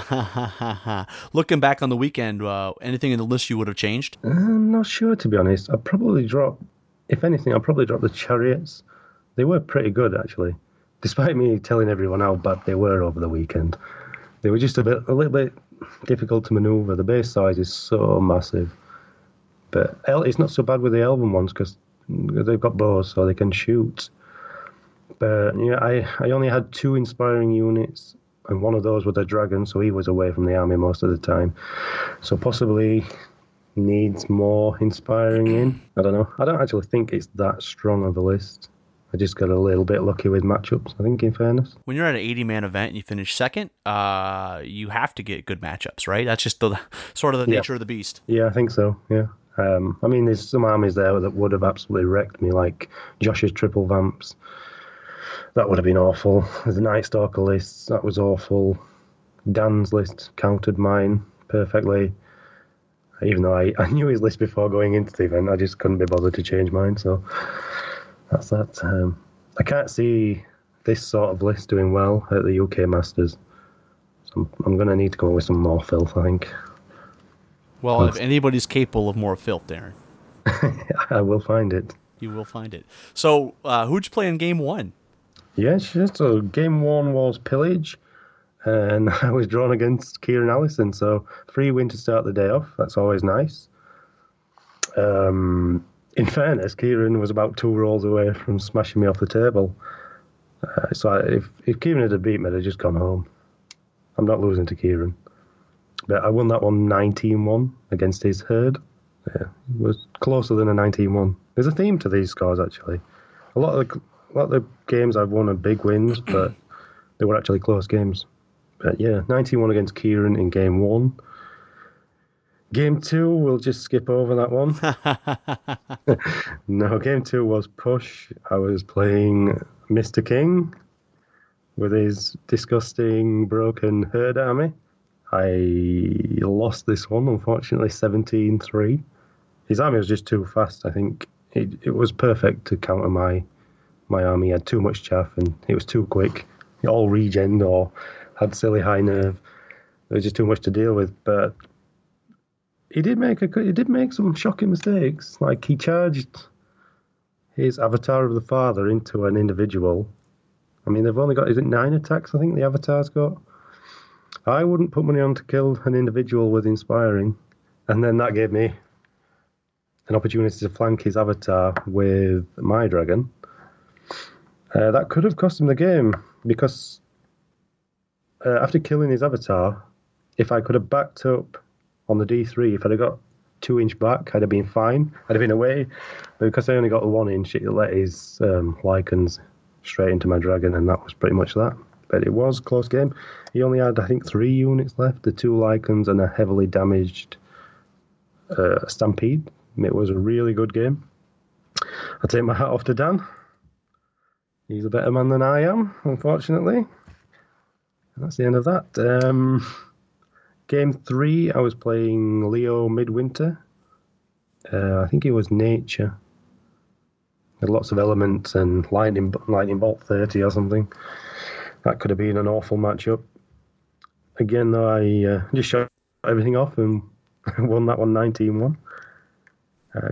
Looking back on the weekend, uh, anything in the list you would have changed? I'm not sure, to be honest. I'd probably drop, if anything, I'd probably drop the Chariots. They were pretty good, actually. Despite me telling everyone how bad they were over the weekend. They were just a bit, a little bit difficult to manoeuvre. The base size is so massive. But it's not so bad with the Elven ones, because they've got bows, so they can shoot. But yeah, I, I only had two inspiring units, and one of those was a dragon, so he was away from the army most of the time. So possibly needs more inspiring in. I don't know. I don't actually think it's that strong of a list. I just got a little bit lucky with matchups, I think, in fairness. When you're at an eighty-man event and you finish second, uh, you have to get good matchups, right? That's just the sort of the nature yeah. of the beast. Yeah, I think so, yeah. Um, I mean, there's some armies there that would have absolutely wrecked me, like Josh's Triple Vamps. That would have been awful. The Night Stalker list, that was awful. Dan's list countered mine perfectly. Even though I, I knew his list before going into the event, I just couldn't be bothered to change mine, so that's that. Um, I can't see this sort of list doing well at the U K Masters. So I'm, I'm going to need to come up with some more filth, I think. Well, Thanks. If anybody's capable of more filth, Darren, I will find it. You will find it. So, uh, who'd you play in game one? Yeah, sure. So game one was Pillage, and I was drawn against Kieran Allison. So free win to start the day off. That's always nice. Um, in fairness, Kieran was about two rolls away from smashing me off the table. Uh, so I, if if Kieran had beat me, I'd have just gone home. I'm not losing to Kieran. But I won that one nineteen one against his herd. Yeah, it was closer than a nineteen one. There's a theme to these scores, actually. A lot of the, a lot of the games I've won are big wins, but they were actually close games. But yeah, nineteen one against Kieran in game one. Game two, we'll just skip over that one. No, game two was Push. I was playing Mister King with his disgusting broken herd army. I lost this one, unfortunately, seventeen three. His army was just too fast, I think. It, it was perfect to counter my my army. He had too much chaff, and it was too quick. It all regened or had silly high nerve. There was just too much to deal with, but he did make a he did make some shocking mistakes. Like, he charged his avatar of the father into an individual. I mean, they've only got, is it nine attacks, I think the avatar's got? I wouldn't put money on to kill an individual with Inspiring. And then that gave me an opportunity to flank his avatar with my dragon. Uh, that could have cost him the game, because uh, after killing his avatar, if I could have backed up on the D three, if I'd have got two inch back, I'd have been fine. I'd have been away. But because I only got the one inch, it let his um, Lycans straight into my dragon, and that was pretty much that. But it was a close game. He only had, I think, three units left, the two Lycans and a heavily damaged uh, Stampede. It was a really good game. I take my hat off to Dan. He's a better man than I am, unfortunately. And that's the end of that. Um, game three, I was playing Leo Midwinter. Uh, I think it was Nature. Had lots of elements and lightning, lightning bolt thirty or something. That could have been an awful matchup. Again, though, I uh, just shot everything off and won that one nineteen one. Uh,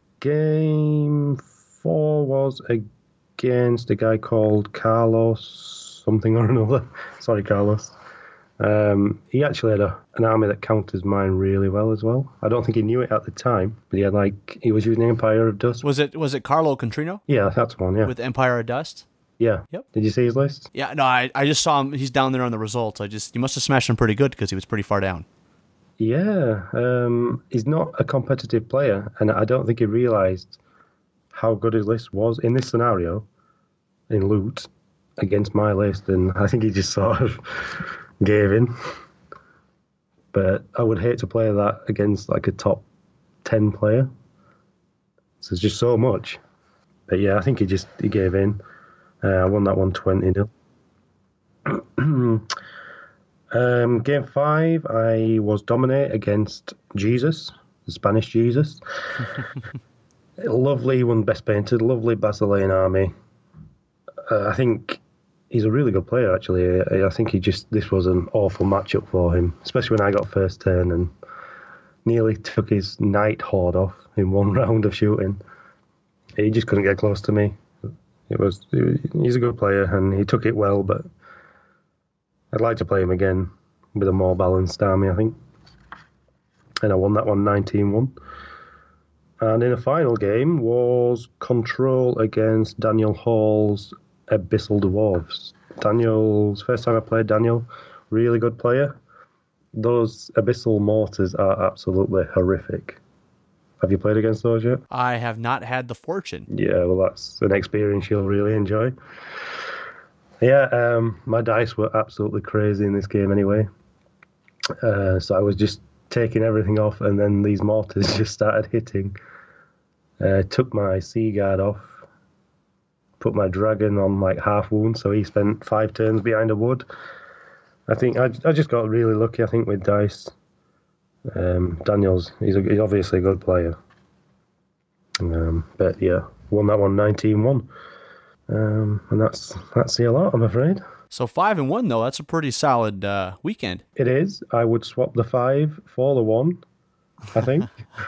game four was against a guy called Carlos something or another. Sorry, Carlos. Um, he actually had a, an army that counters mine really well as well. I don't think he knew it at the time, but he had like he was using Empire of Dust. Was it was it Carlo Contrino? Yeah, that's one. Yeah, with Empire of Dust. Yeah. Yep. Did you see his list? Yeah. No, I I just saw him. He's down there on the results. I just you must have smashed him pretty good because he was pretty far down. Yeah, um, he's not a competitive player, and I don't think he realised how good his list was in this scenario, in loot, against my list, and I think he just sort of gave in. But I would hate to play that against like a top ten player. So it's just so much. But yeah, I think he just he gave in. Uh, I won that one twenty nil. Um, game five, I was dominate against Jesus, the Spanish Jesus. Lovely, one best painted, lovely Basilean army. Uh, I think he's a really good player, actually. I, I think he just this was an awful matchup for him, especially when I got first turn and nearly took his Knight Horde off in one round of shooting. He just couldn't get close to me. It was, it, he's a good player and he took it well, but I'd like to play him again with a more balanced army, I think. And I won that one nineteen one. And in the final game was Control against Daniel Hall's Abyssal Dwarves. Daniel's first time I played Daniel, really good player. Those Abyssal Mortars are absolutely horrific. Have you played against those yet? I have not had the fortune. Yeah, well, that's an experience you'll really enjoy. Yeah, um, my dice were absolutely crazy in this game anyway. Uh, so I was just taking everything off, and then these mortars just started hitting. Uh, took my Sea Guard off, put my dragon on like half wound, so he spent five turns behind a wood. I think I, I just got really lucky, I think, with dice. Um, Daniel's, he's, a, he's obviously a good player. Um, but yeah, won that one nineteen one. Um, and that's that's the lot, I'm afraid. So five and one though, that's a pretty solid uh, weekend. It is. I would swap the five for the one, I think.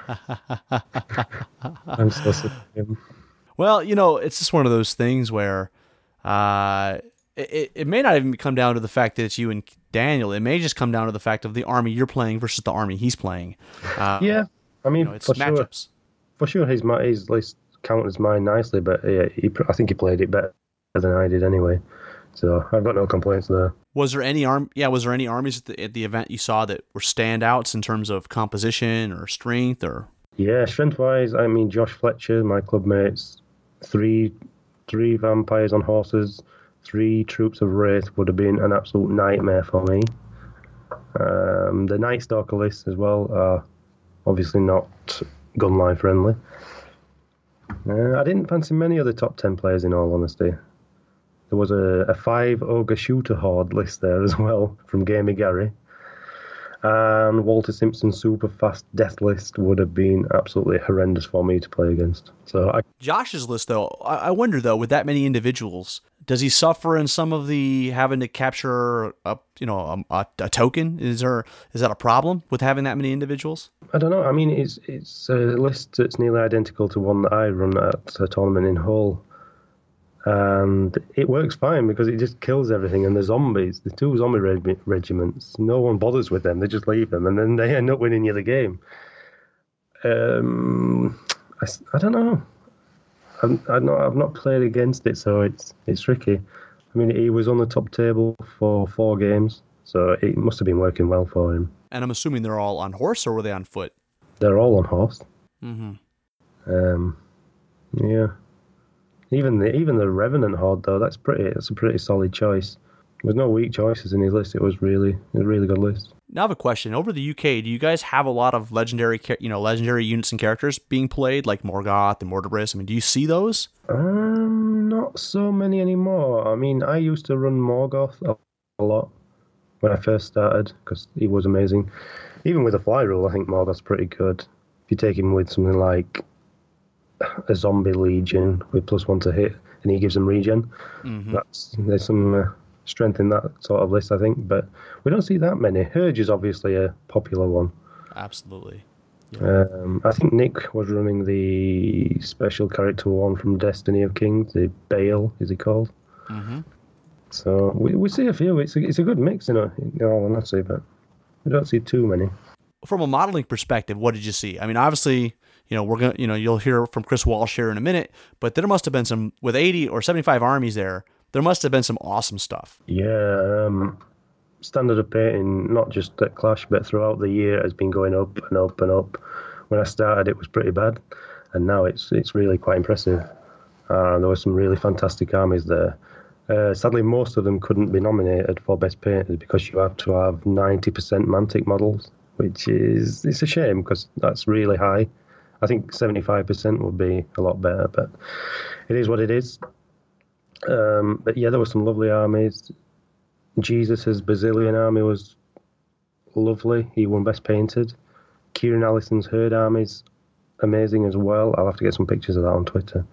I'm so sick of him. Well, you know, it's just one of those things where uh, it, it may not even come down to the fact that it's you and Daniel. It may just come down to the fact of the army you're playing versus the army he's playing. Uh, yeah, I mean, you know, it's for matchups. Sure, for sure, his his list counted mine nicely, but yeah, he, I think he played it better than I did anyway. So I've got no complaints there. Was there any arm? Yeah, was there any armies at the, at the event you saw that were standouts in terms of composition or strength or? Yeah, strength wise, I mean Josh Fletcher, my club mates, three three vampires on horses, three troops of wraith would have been an absolute nightmare for me. Um, the Night Stalker list as well are obviously not gunline friendly. Uh, I didn't fancy many of the top ten players, in all honesty. There was a, a five Ogre Shooter Horde list there as well from Gamey Gary. And Walter Simpson's super fast death list would have been absolutely horrendous for me to play against. So I, Josh's list, though, I, I wonder, though, with that many individuals, Does he suffer in some of the having to capture a you know a, a token? Is there is that a problem with having that many individuals? I don't know. I mean, it's it's a list that's nearly identical to one that I run at a tournament in Hull, and it works fine because it just kills everything. And the zombies, the two zombie reg- regiments, no one bothers with them. They just leave them, and then they end up winning you the game. Um, I, I don't know. I'm, I've not I've not played against it, so it's it's tricky. I mean, he was on the top table for four games, so it must have been working well for him. And I'm assuming they're all on horse, or were they on foot? They're all on horse. Mm-hmm. Um, yeah. Even the even the Revenant Horde though, that's pretty. That's a pretty solid choice. There's no weak choices in his list. It was really a really good list. Now I have a question. Over the U K, do you guys have a lot of legendary, you know, legendary units and characters being played, like Morgoth and Mortibris? I mean, do you see those? Um, not so many anymore. I mean, I used to run Morgoth a, a lot when I first started because he was amazing. Even with a fly rule, I think Morgoth's pretty good. If you take him with something like a zombie legion with plus one to hit, and he gives them regen, mm-hmm. that's there's some. Uh, strength in that sort of list, I think, but we don't see that many. Hurge is obviously a popular one. Absolutely. Yeah. Um, I think Nick was running the special character one from Destiny of Kings, the Bale, is he called? Mm-hmm. So we we see a few. It's a, it's a good mix, in, a, in all honesty, but we don't see too many. From a modeling perspective, what did you see? I mean, obviously, you know, we're gonna, you know, you'll hear from Chris Walsh here in a minute, but there must have been some with eighty or seventy-five armies there. There must have been some awesome stuff. Yeah, um, standard of painting, not just at Clash, but throughout the year, has been going up and up and up. When I started, it was pretty bad, and now it's it's really quite impressive. Uh, there were some really fantastic armies there. Uh, sadly, most of them couldn't be nominated for Best Painted because you have to have ninety percent Mantic models, which is it's a shame because that's really high. I think seventy-five percent would be a lot better, but it is what it is. Um, but yeah, there were some lovely armies. Jesus' Basilian army was lovely. He won Best Painted. Kieran Allison's Herd army's amazing as well. I'll have to get some pictures of that on Twitter.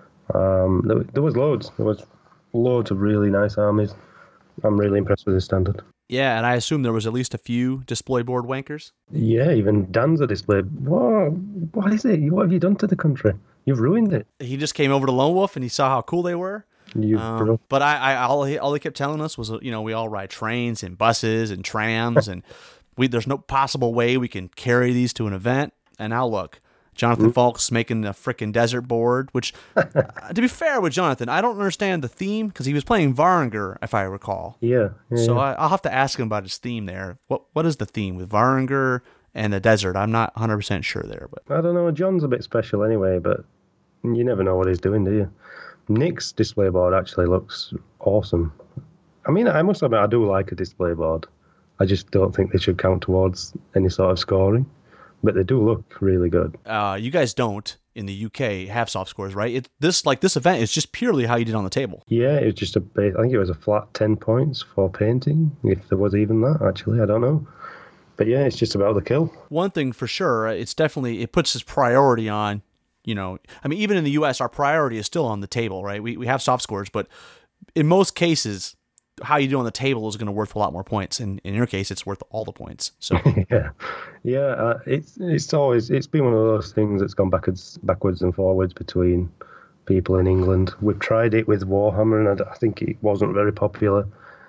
Um, there, there was loads. There was loads of really nice armies. I'm really impressed with his standard. Yeah, and I assume there was at least a few display board wankers? Yeah, even Dan's a display. What? What is it? What have you done to the country? You've ruined it. He just came over to Lone Wolf and he saw how cool they were? You um, but I, I all he all he kept telling us was, you know, we all ride trains and buses and trams, and we there's no possible way we can carry these to an event. And now look, Jonathan mm-hmm. Falk's making a freaking desert board. Which, uh, to be fair with Jonathan, I don't understand the theme because he was playing Varanger, if I recall. Yeah. yeah so yeah. I, I'll have to ask him about his theme there. What what is the theme with Varanger and the desert? I'm not one hundred percent sure there, but I don't know. John's a bit special anyway, but you never know what he's doing, do you? Nick's display board actually looks awesome. I mean, I must admit, I do like a display board. I just don't think they should count towards any sort of scoring, but they do look really good. Uh, you guys don't in the U K have soft scores, right? It, this like this event is just purely how you did on the table. Yeah, it was just a base. I think it was a flat ten points for painting, if there was even that. Actually, I don't know. But yeah, it's just about the kill. One thing for sure, it's definitely it puts its priority on. You know, I mean, even in the U S, our priority is still on the table, right? We we have soft scores, but in most cases, how you do on the table is going to worth a lot more points. And in your case, it's worth all the points. So yeah, yeah, uh, it's it's always it's been one of those things that's gone backwards, backwards and forwards between people in England. We've tried it with Warhammer, and I, I think it wasn't very popular.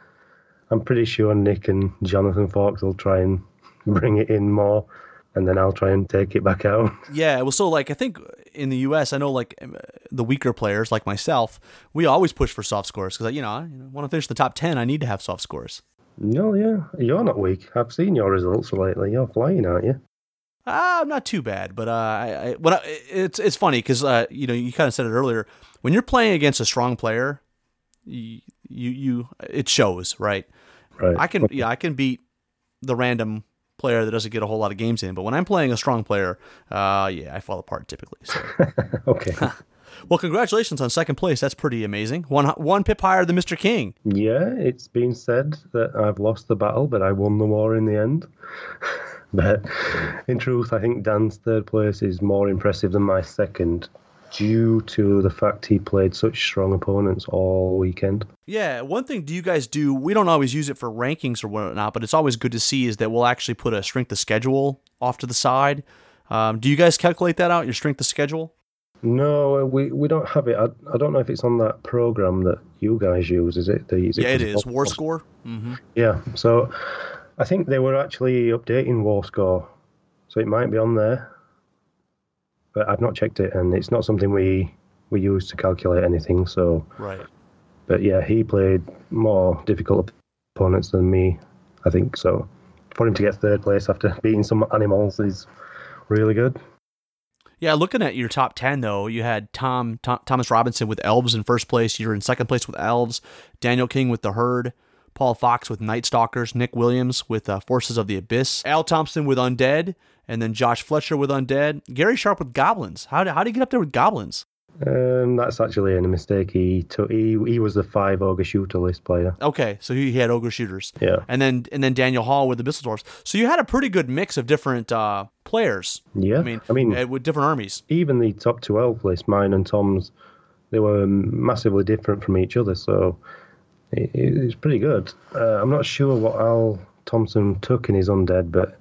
I'm pretty sure Nick and Jonathan Fawkes will try and bring it in more. And then I'll try and take it back out. Yeah, well, so like I think in the U S, I know like the weaker players like myself, we always push for soft scores because you know I want to finish the top ten. I need to have soft scores. No, yeah, you're not weak. I've seen your results lately. You're flying, aren't you? Ah, uh, not too bad, but uh, I, I, when I, it's it's funny because uh, you know you kind of said it earlier. When you're playing against a strong player, you you, you it shows, right? Right. I can yeah I can beat the random player that doesn't get a whole lot of games in, but when I'm playing a strong player, uh, yeah, I fall apart typically. So. Okay. Well, congratulations on second place. That's pretty amazing. One one pip higher than Mister King. Yeah, it's been said that I've lost the battle, but I won the war in the end. But in truth, I think Dan's third place is more impressive than my second. due to the fact he played such strong opponents all weekend. Yeah, one thing do you guys do, we don't always use it for rankings or whatnot, but it's always good to see is that we'll actually put a strength of schedule off to the side. Um, do you guys calculate that out, your strength of schedule? No, we, we don't have it. I, I don't know if it's on that program that you guys use, is it? The, is yeah, it, it is. War Score? Mm-hmm. Yeah, so I think they were actually updating War Score, so it might be on there. But I've not checked it, and it's not something we, we use to calculate anything. So, right. But yeah, he played more difficult opponents than me, I think. So for him to get third place after beating some animals is really good. Yeah, looking at your top ten, though, you had Tom, Tom Thomas Robinson with Elves in first place. You're in second place with Elves. Daniel King with the Herd. Paul Fox with Night Stalkers. Nick Williams with uh, Forces of the Abyss. Al Thompson with Undead. And then Josh Fletcher with Undead. Gary Sharp with Goblins. How did, how did he get up there with Goblins? Um, that's actually a mistake. He took. He, he was the five Ogre Shooter list player. Okay, so he, he had Ogre Shooters. Yeah. And then and then Daniel Hall with the Bisseldorfs. So you had a pretty good mix of different uh, players. Yeah. I mean, I mean uh, with different armies. Even the top two elf list, mine and Tom's, they were massively different from each other. So it, it was pretty good. Uh, I'm not sure what Al Thompson took in his Undead, but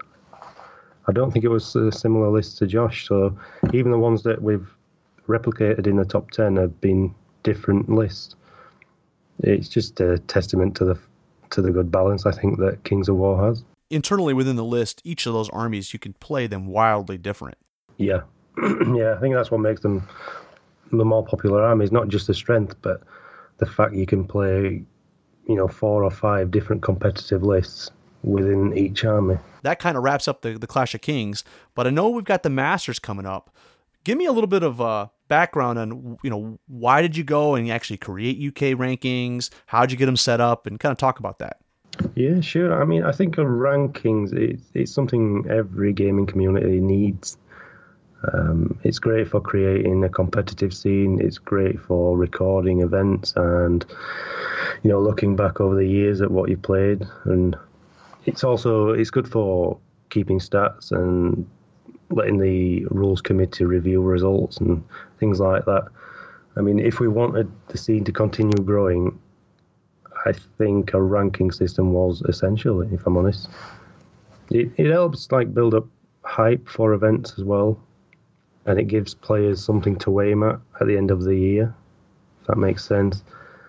I don't think it was a similar list to Josh. So even the ones that we've replicated in the top ten have been different lists. It's just a testament to the to the good balance I think that Kings of War has. Internally within the list, each of those armies, you can play them wildly different. Yeah. Yeah, I think that's what makes them the more popular armies, not just the strength, but the fact you can play, you know, four or five different competitive lists within each army. That kind of wraps up the, the Clash of Kings, but I know we've got the Masters coming up. Give me a little bit of uh, background on, you know, why did you go and actually create U K rankings? How'd you get them set up? And kind of talk about that. Yeah, sure. I mean, I think a rankings, it's, it's something every gaming community needs. Um, it's great for creating a competitive scene. It's great for recording events and, you know, looking back over the years at what you played. And it's also, it's good for keeping stats and letting the rules committee review results and things like that. I mean, if we wanted the scene to continue growing, I think a ranking system was essential, if I'm honest. It, it helps like build up hype for events as well, and it gives players something to aim at at the end of the year, if that makes sense.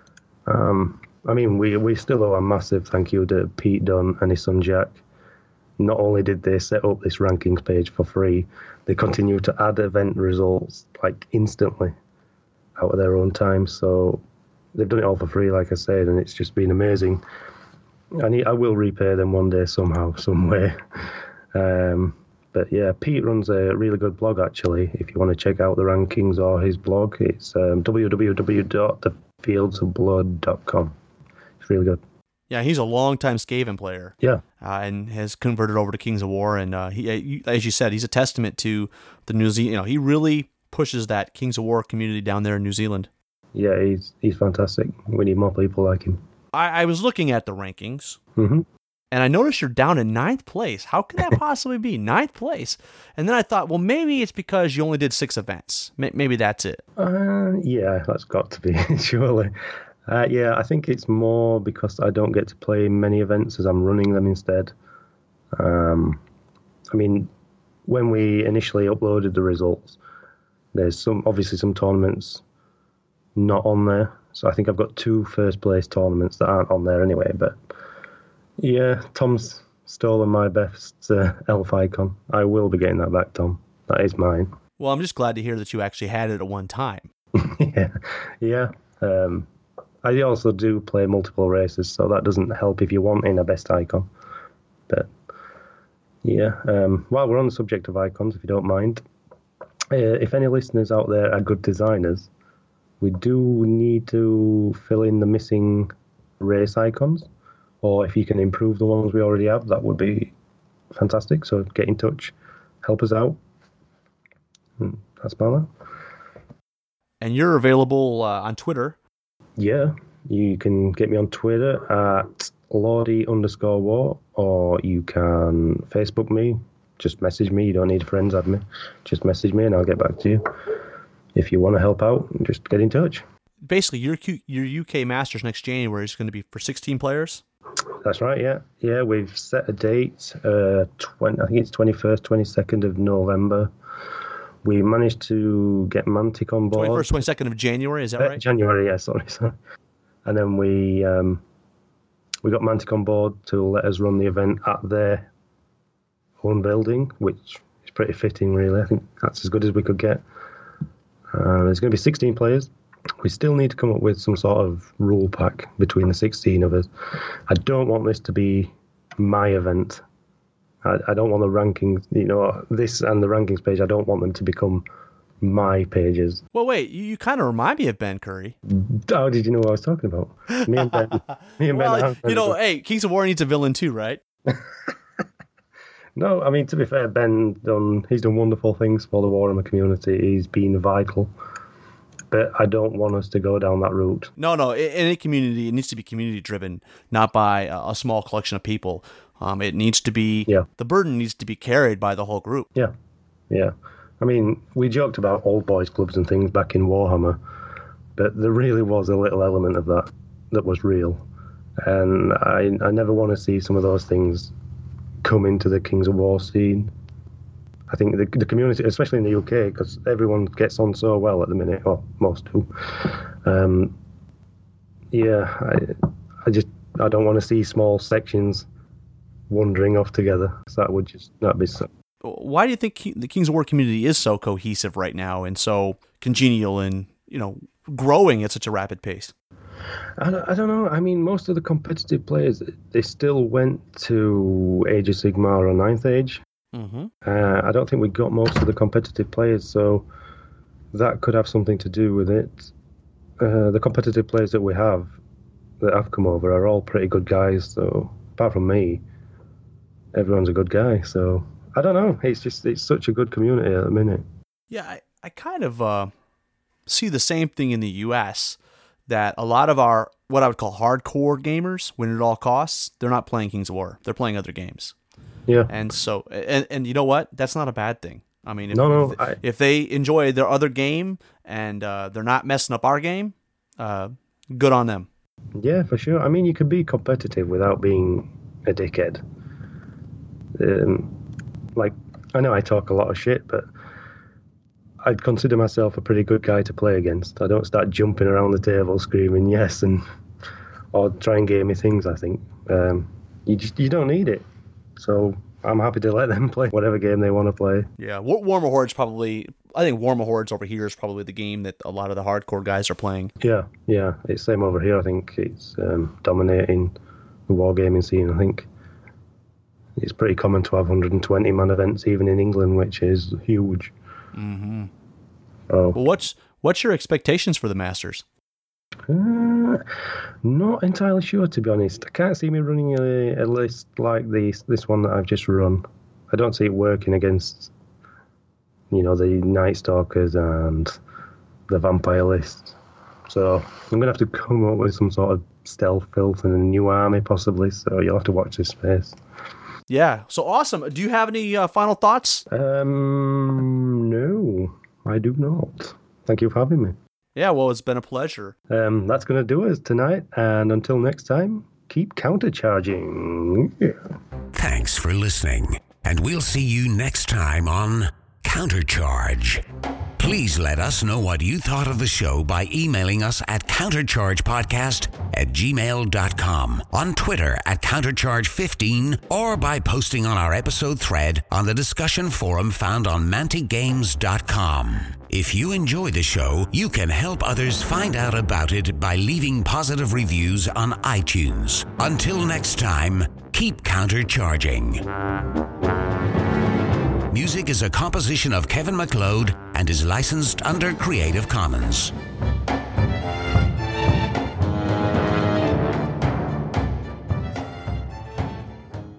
Um, I mean, we, we still owe a massive thank you to Pete Dunn and his son Jack. Not only did they set up this rankings page for free, they continue to add event results like instantly out of their own time. So they've done it all for free, like I said, and it's just been amazing. I need, I will repay them one day somehow, some way. Um, but yeah, Pete runs a really good blog actually. If you want to check out the rankings or his blog, it's um, w w w dot the fields of blood dot com. It's really good. Yeah, he's a longtime Skaven player. Yeah. Uh, and has converted over to Kings of War. And uh, he, as you said, he's a testament to the New Zealand. You know, he really pushes that Kings of War community down there in New Zealand. Yeah, he's he's fantastic. We need more people like him. I, I was looking at the rankings, mm-hmm. and I noticed you're down in ninth place. How could that possibly be? Ninth place? And then I thought, well, maybe it's because you only did six events. Maybe that's it. Uh, yeah, that's got to be, surely. Uh, yeah, I think it's more because I don't get to play many events as I'm running them instead. Um, I mean, when we initially uploaded the results, there's some obviously some tournaments not on there. So I think I've got two first place tournaments that aren't on there anyway. But yeah, Tom's stolen my best uh, elf icon. I will be getting that back, Tom. That is mine. Well, I'm just glad to hear that you actually had it at one time. yeah, yeah. Um, I also do play multiple races, so that doesn't help if you want in a best icon. But yeah, um, while we're on the subject of icons, if you don't mind, uh, if any listeners out there are good designers, we do need to fill in the missing race icons, or if you can improve the ones we already have, that would be fantastic. So get in touch, help us out. And that's about that. And you're available uh, on Twitter. Yeah, you can get me on Twitter at Lordy underscore war, or you can Facebook me. Just message me. You don't need friends, add me. Just message me and I'll get back to you. if you want to help out, just get in touch. Basically, your Q, your U K Masters next January is going to be for sixteen players. That's right. Yeah, yeah. We've set a date. Uh, twenty. I think it's twenty-first, twenty-second of November. We managed to get Mantic on board. twenty-first, twenty-second of January. Is that uh, right? January. Yeah. Sorry. Sorry. And then we um, we got Mantic on board to let us run the event at their own building, which is pretty fitting, really. I think that's as good as we could get. Uh, there's going to be sixteen players. We still need to come up with some sort of rule pack between the sixteen of us. I don't want this to be my event. I, I don't want the rankings, you know, this and the rankings page, I don't want them to become my pages. Well, wait, you, you kind of remind me of Ben Curry. How did you know what I was talking about? Me and Ben. Me and well, Ben. You know, hey, Kings of War needs a villain too, right? No, I mean, to be fair, Ben done, he's done wonderful things for the Warhammer community. He's been vital. But I don't want us to go down that route. No, no. In any community, it needs to be community driven, not by a, a small collection of people. Um, it needs to be, yeah. The burden needs to be carried by the whole group. Yeah, yeah. I mean, we joked about old boys clubs and things back in Warhammer, but there really was a little element of that that was real. And I, I never want to see some of those things come into the Kings of War scene. I think the, the community, especially in the U K, because everyone gets on so well at the minute, or most do. Um, yeah, I, I just I don't want to see small sections wandering off together. So that would just not be so. Why do you think the Kings of War community is so cohesive right now and so congenial and, you know, growing at such a rapid pace? I don't, I don't know. I mean, most of the competitive players, they still went to Age of Sigmar or Ninth Age. Mm-hmm. Uh, I don't think we got most of the competitive players, so that could have something to do with it. Uh, the competitive players that we have, that have come over, are all pretty good guys, so apart from me, everyone's a good guy, so I don't know. It's just, it's such a good community at the minute. Yeah, I, I kind of uh, see the same thing in the U S, that a lot of our, what I would call hardcore gamers, win at all costs, they're not playing Kings of War. They're playing other games. Yeah. And so, and, and you know what? That's not a bad thing. I mean, if, no, no, if, I... if they enjoy their other game and uh, they're not messing up our game, uh, good on them. Yeah, for sure. I mean, you could be competitive without being a dickhead. Um, like, I know I talk a lot of shit, but I'd consider myself a pretty good guy to play against. I don't start jumping around the table screaming yes and or try and game me things, I think. Um, you just you don't need it. So I'm happy to let them play whatever game they want to play. Yeah, War- Warhammer Horde's probably, I think Warhammer Hordes over here is probably the game that a lot of the hardcore guys are playing. Yeah, yeah. It's same over here. I think it's um, dominating the wargaming scene. I think it's pretty common to have one hundred twenty man events, even in England, which is huge. Mm-hmm. Oh. Well, what's what's your expectations for the Masters? Uh, not entirely sure, to be honest. I can't see me running a, a list like this this one that I've just run. I don't see it working against, you know, the Night Stalkers and the Vampire list. So I'm going to have to come up with some sort of stealth filth and a new army, possibly. So you'll have to watch this space. Yeah, so awesome. Do you have any uh, final thoughts? Um, no, I do not. Thank you for having me. Yeah, well, it's been a pleasure. Um, that's going to do us tonight. And until next time, keep countercharging. Yeah. Thanks for listening. And we'll see you next time on Countercharge. Please let us know what you thought of the show by emailing us at counterchargepodcast at gmail dot com, on Twitter at countercharge fifteen, or by posting on our episode thread on the discussion forum found on mantic games dot com. If you enjoy the show, you can help others find out about it by leaving positive reviews on iTunes. Until next time, keep countercharging. Music is a composition of Kevin MacLeod and is licensed under Creative Commons.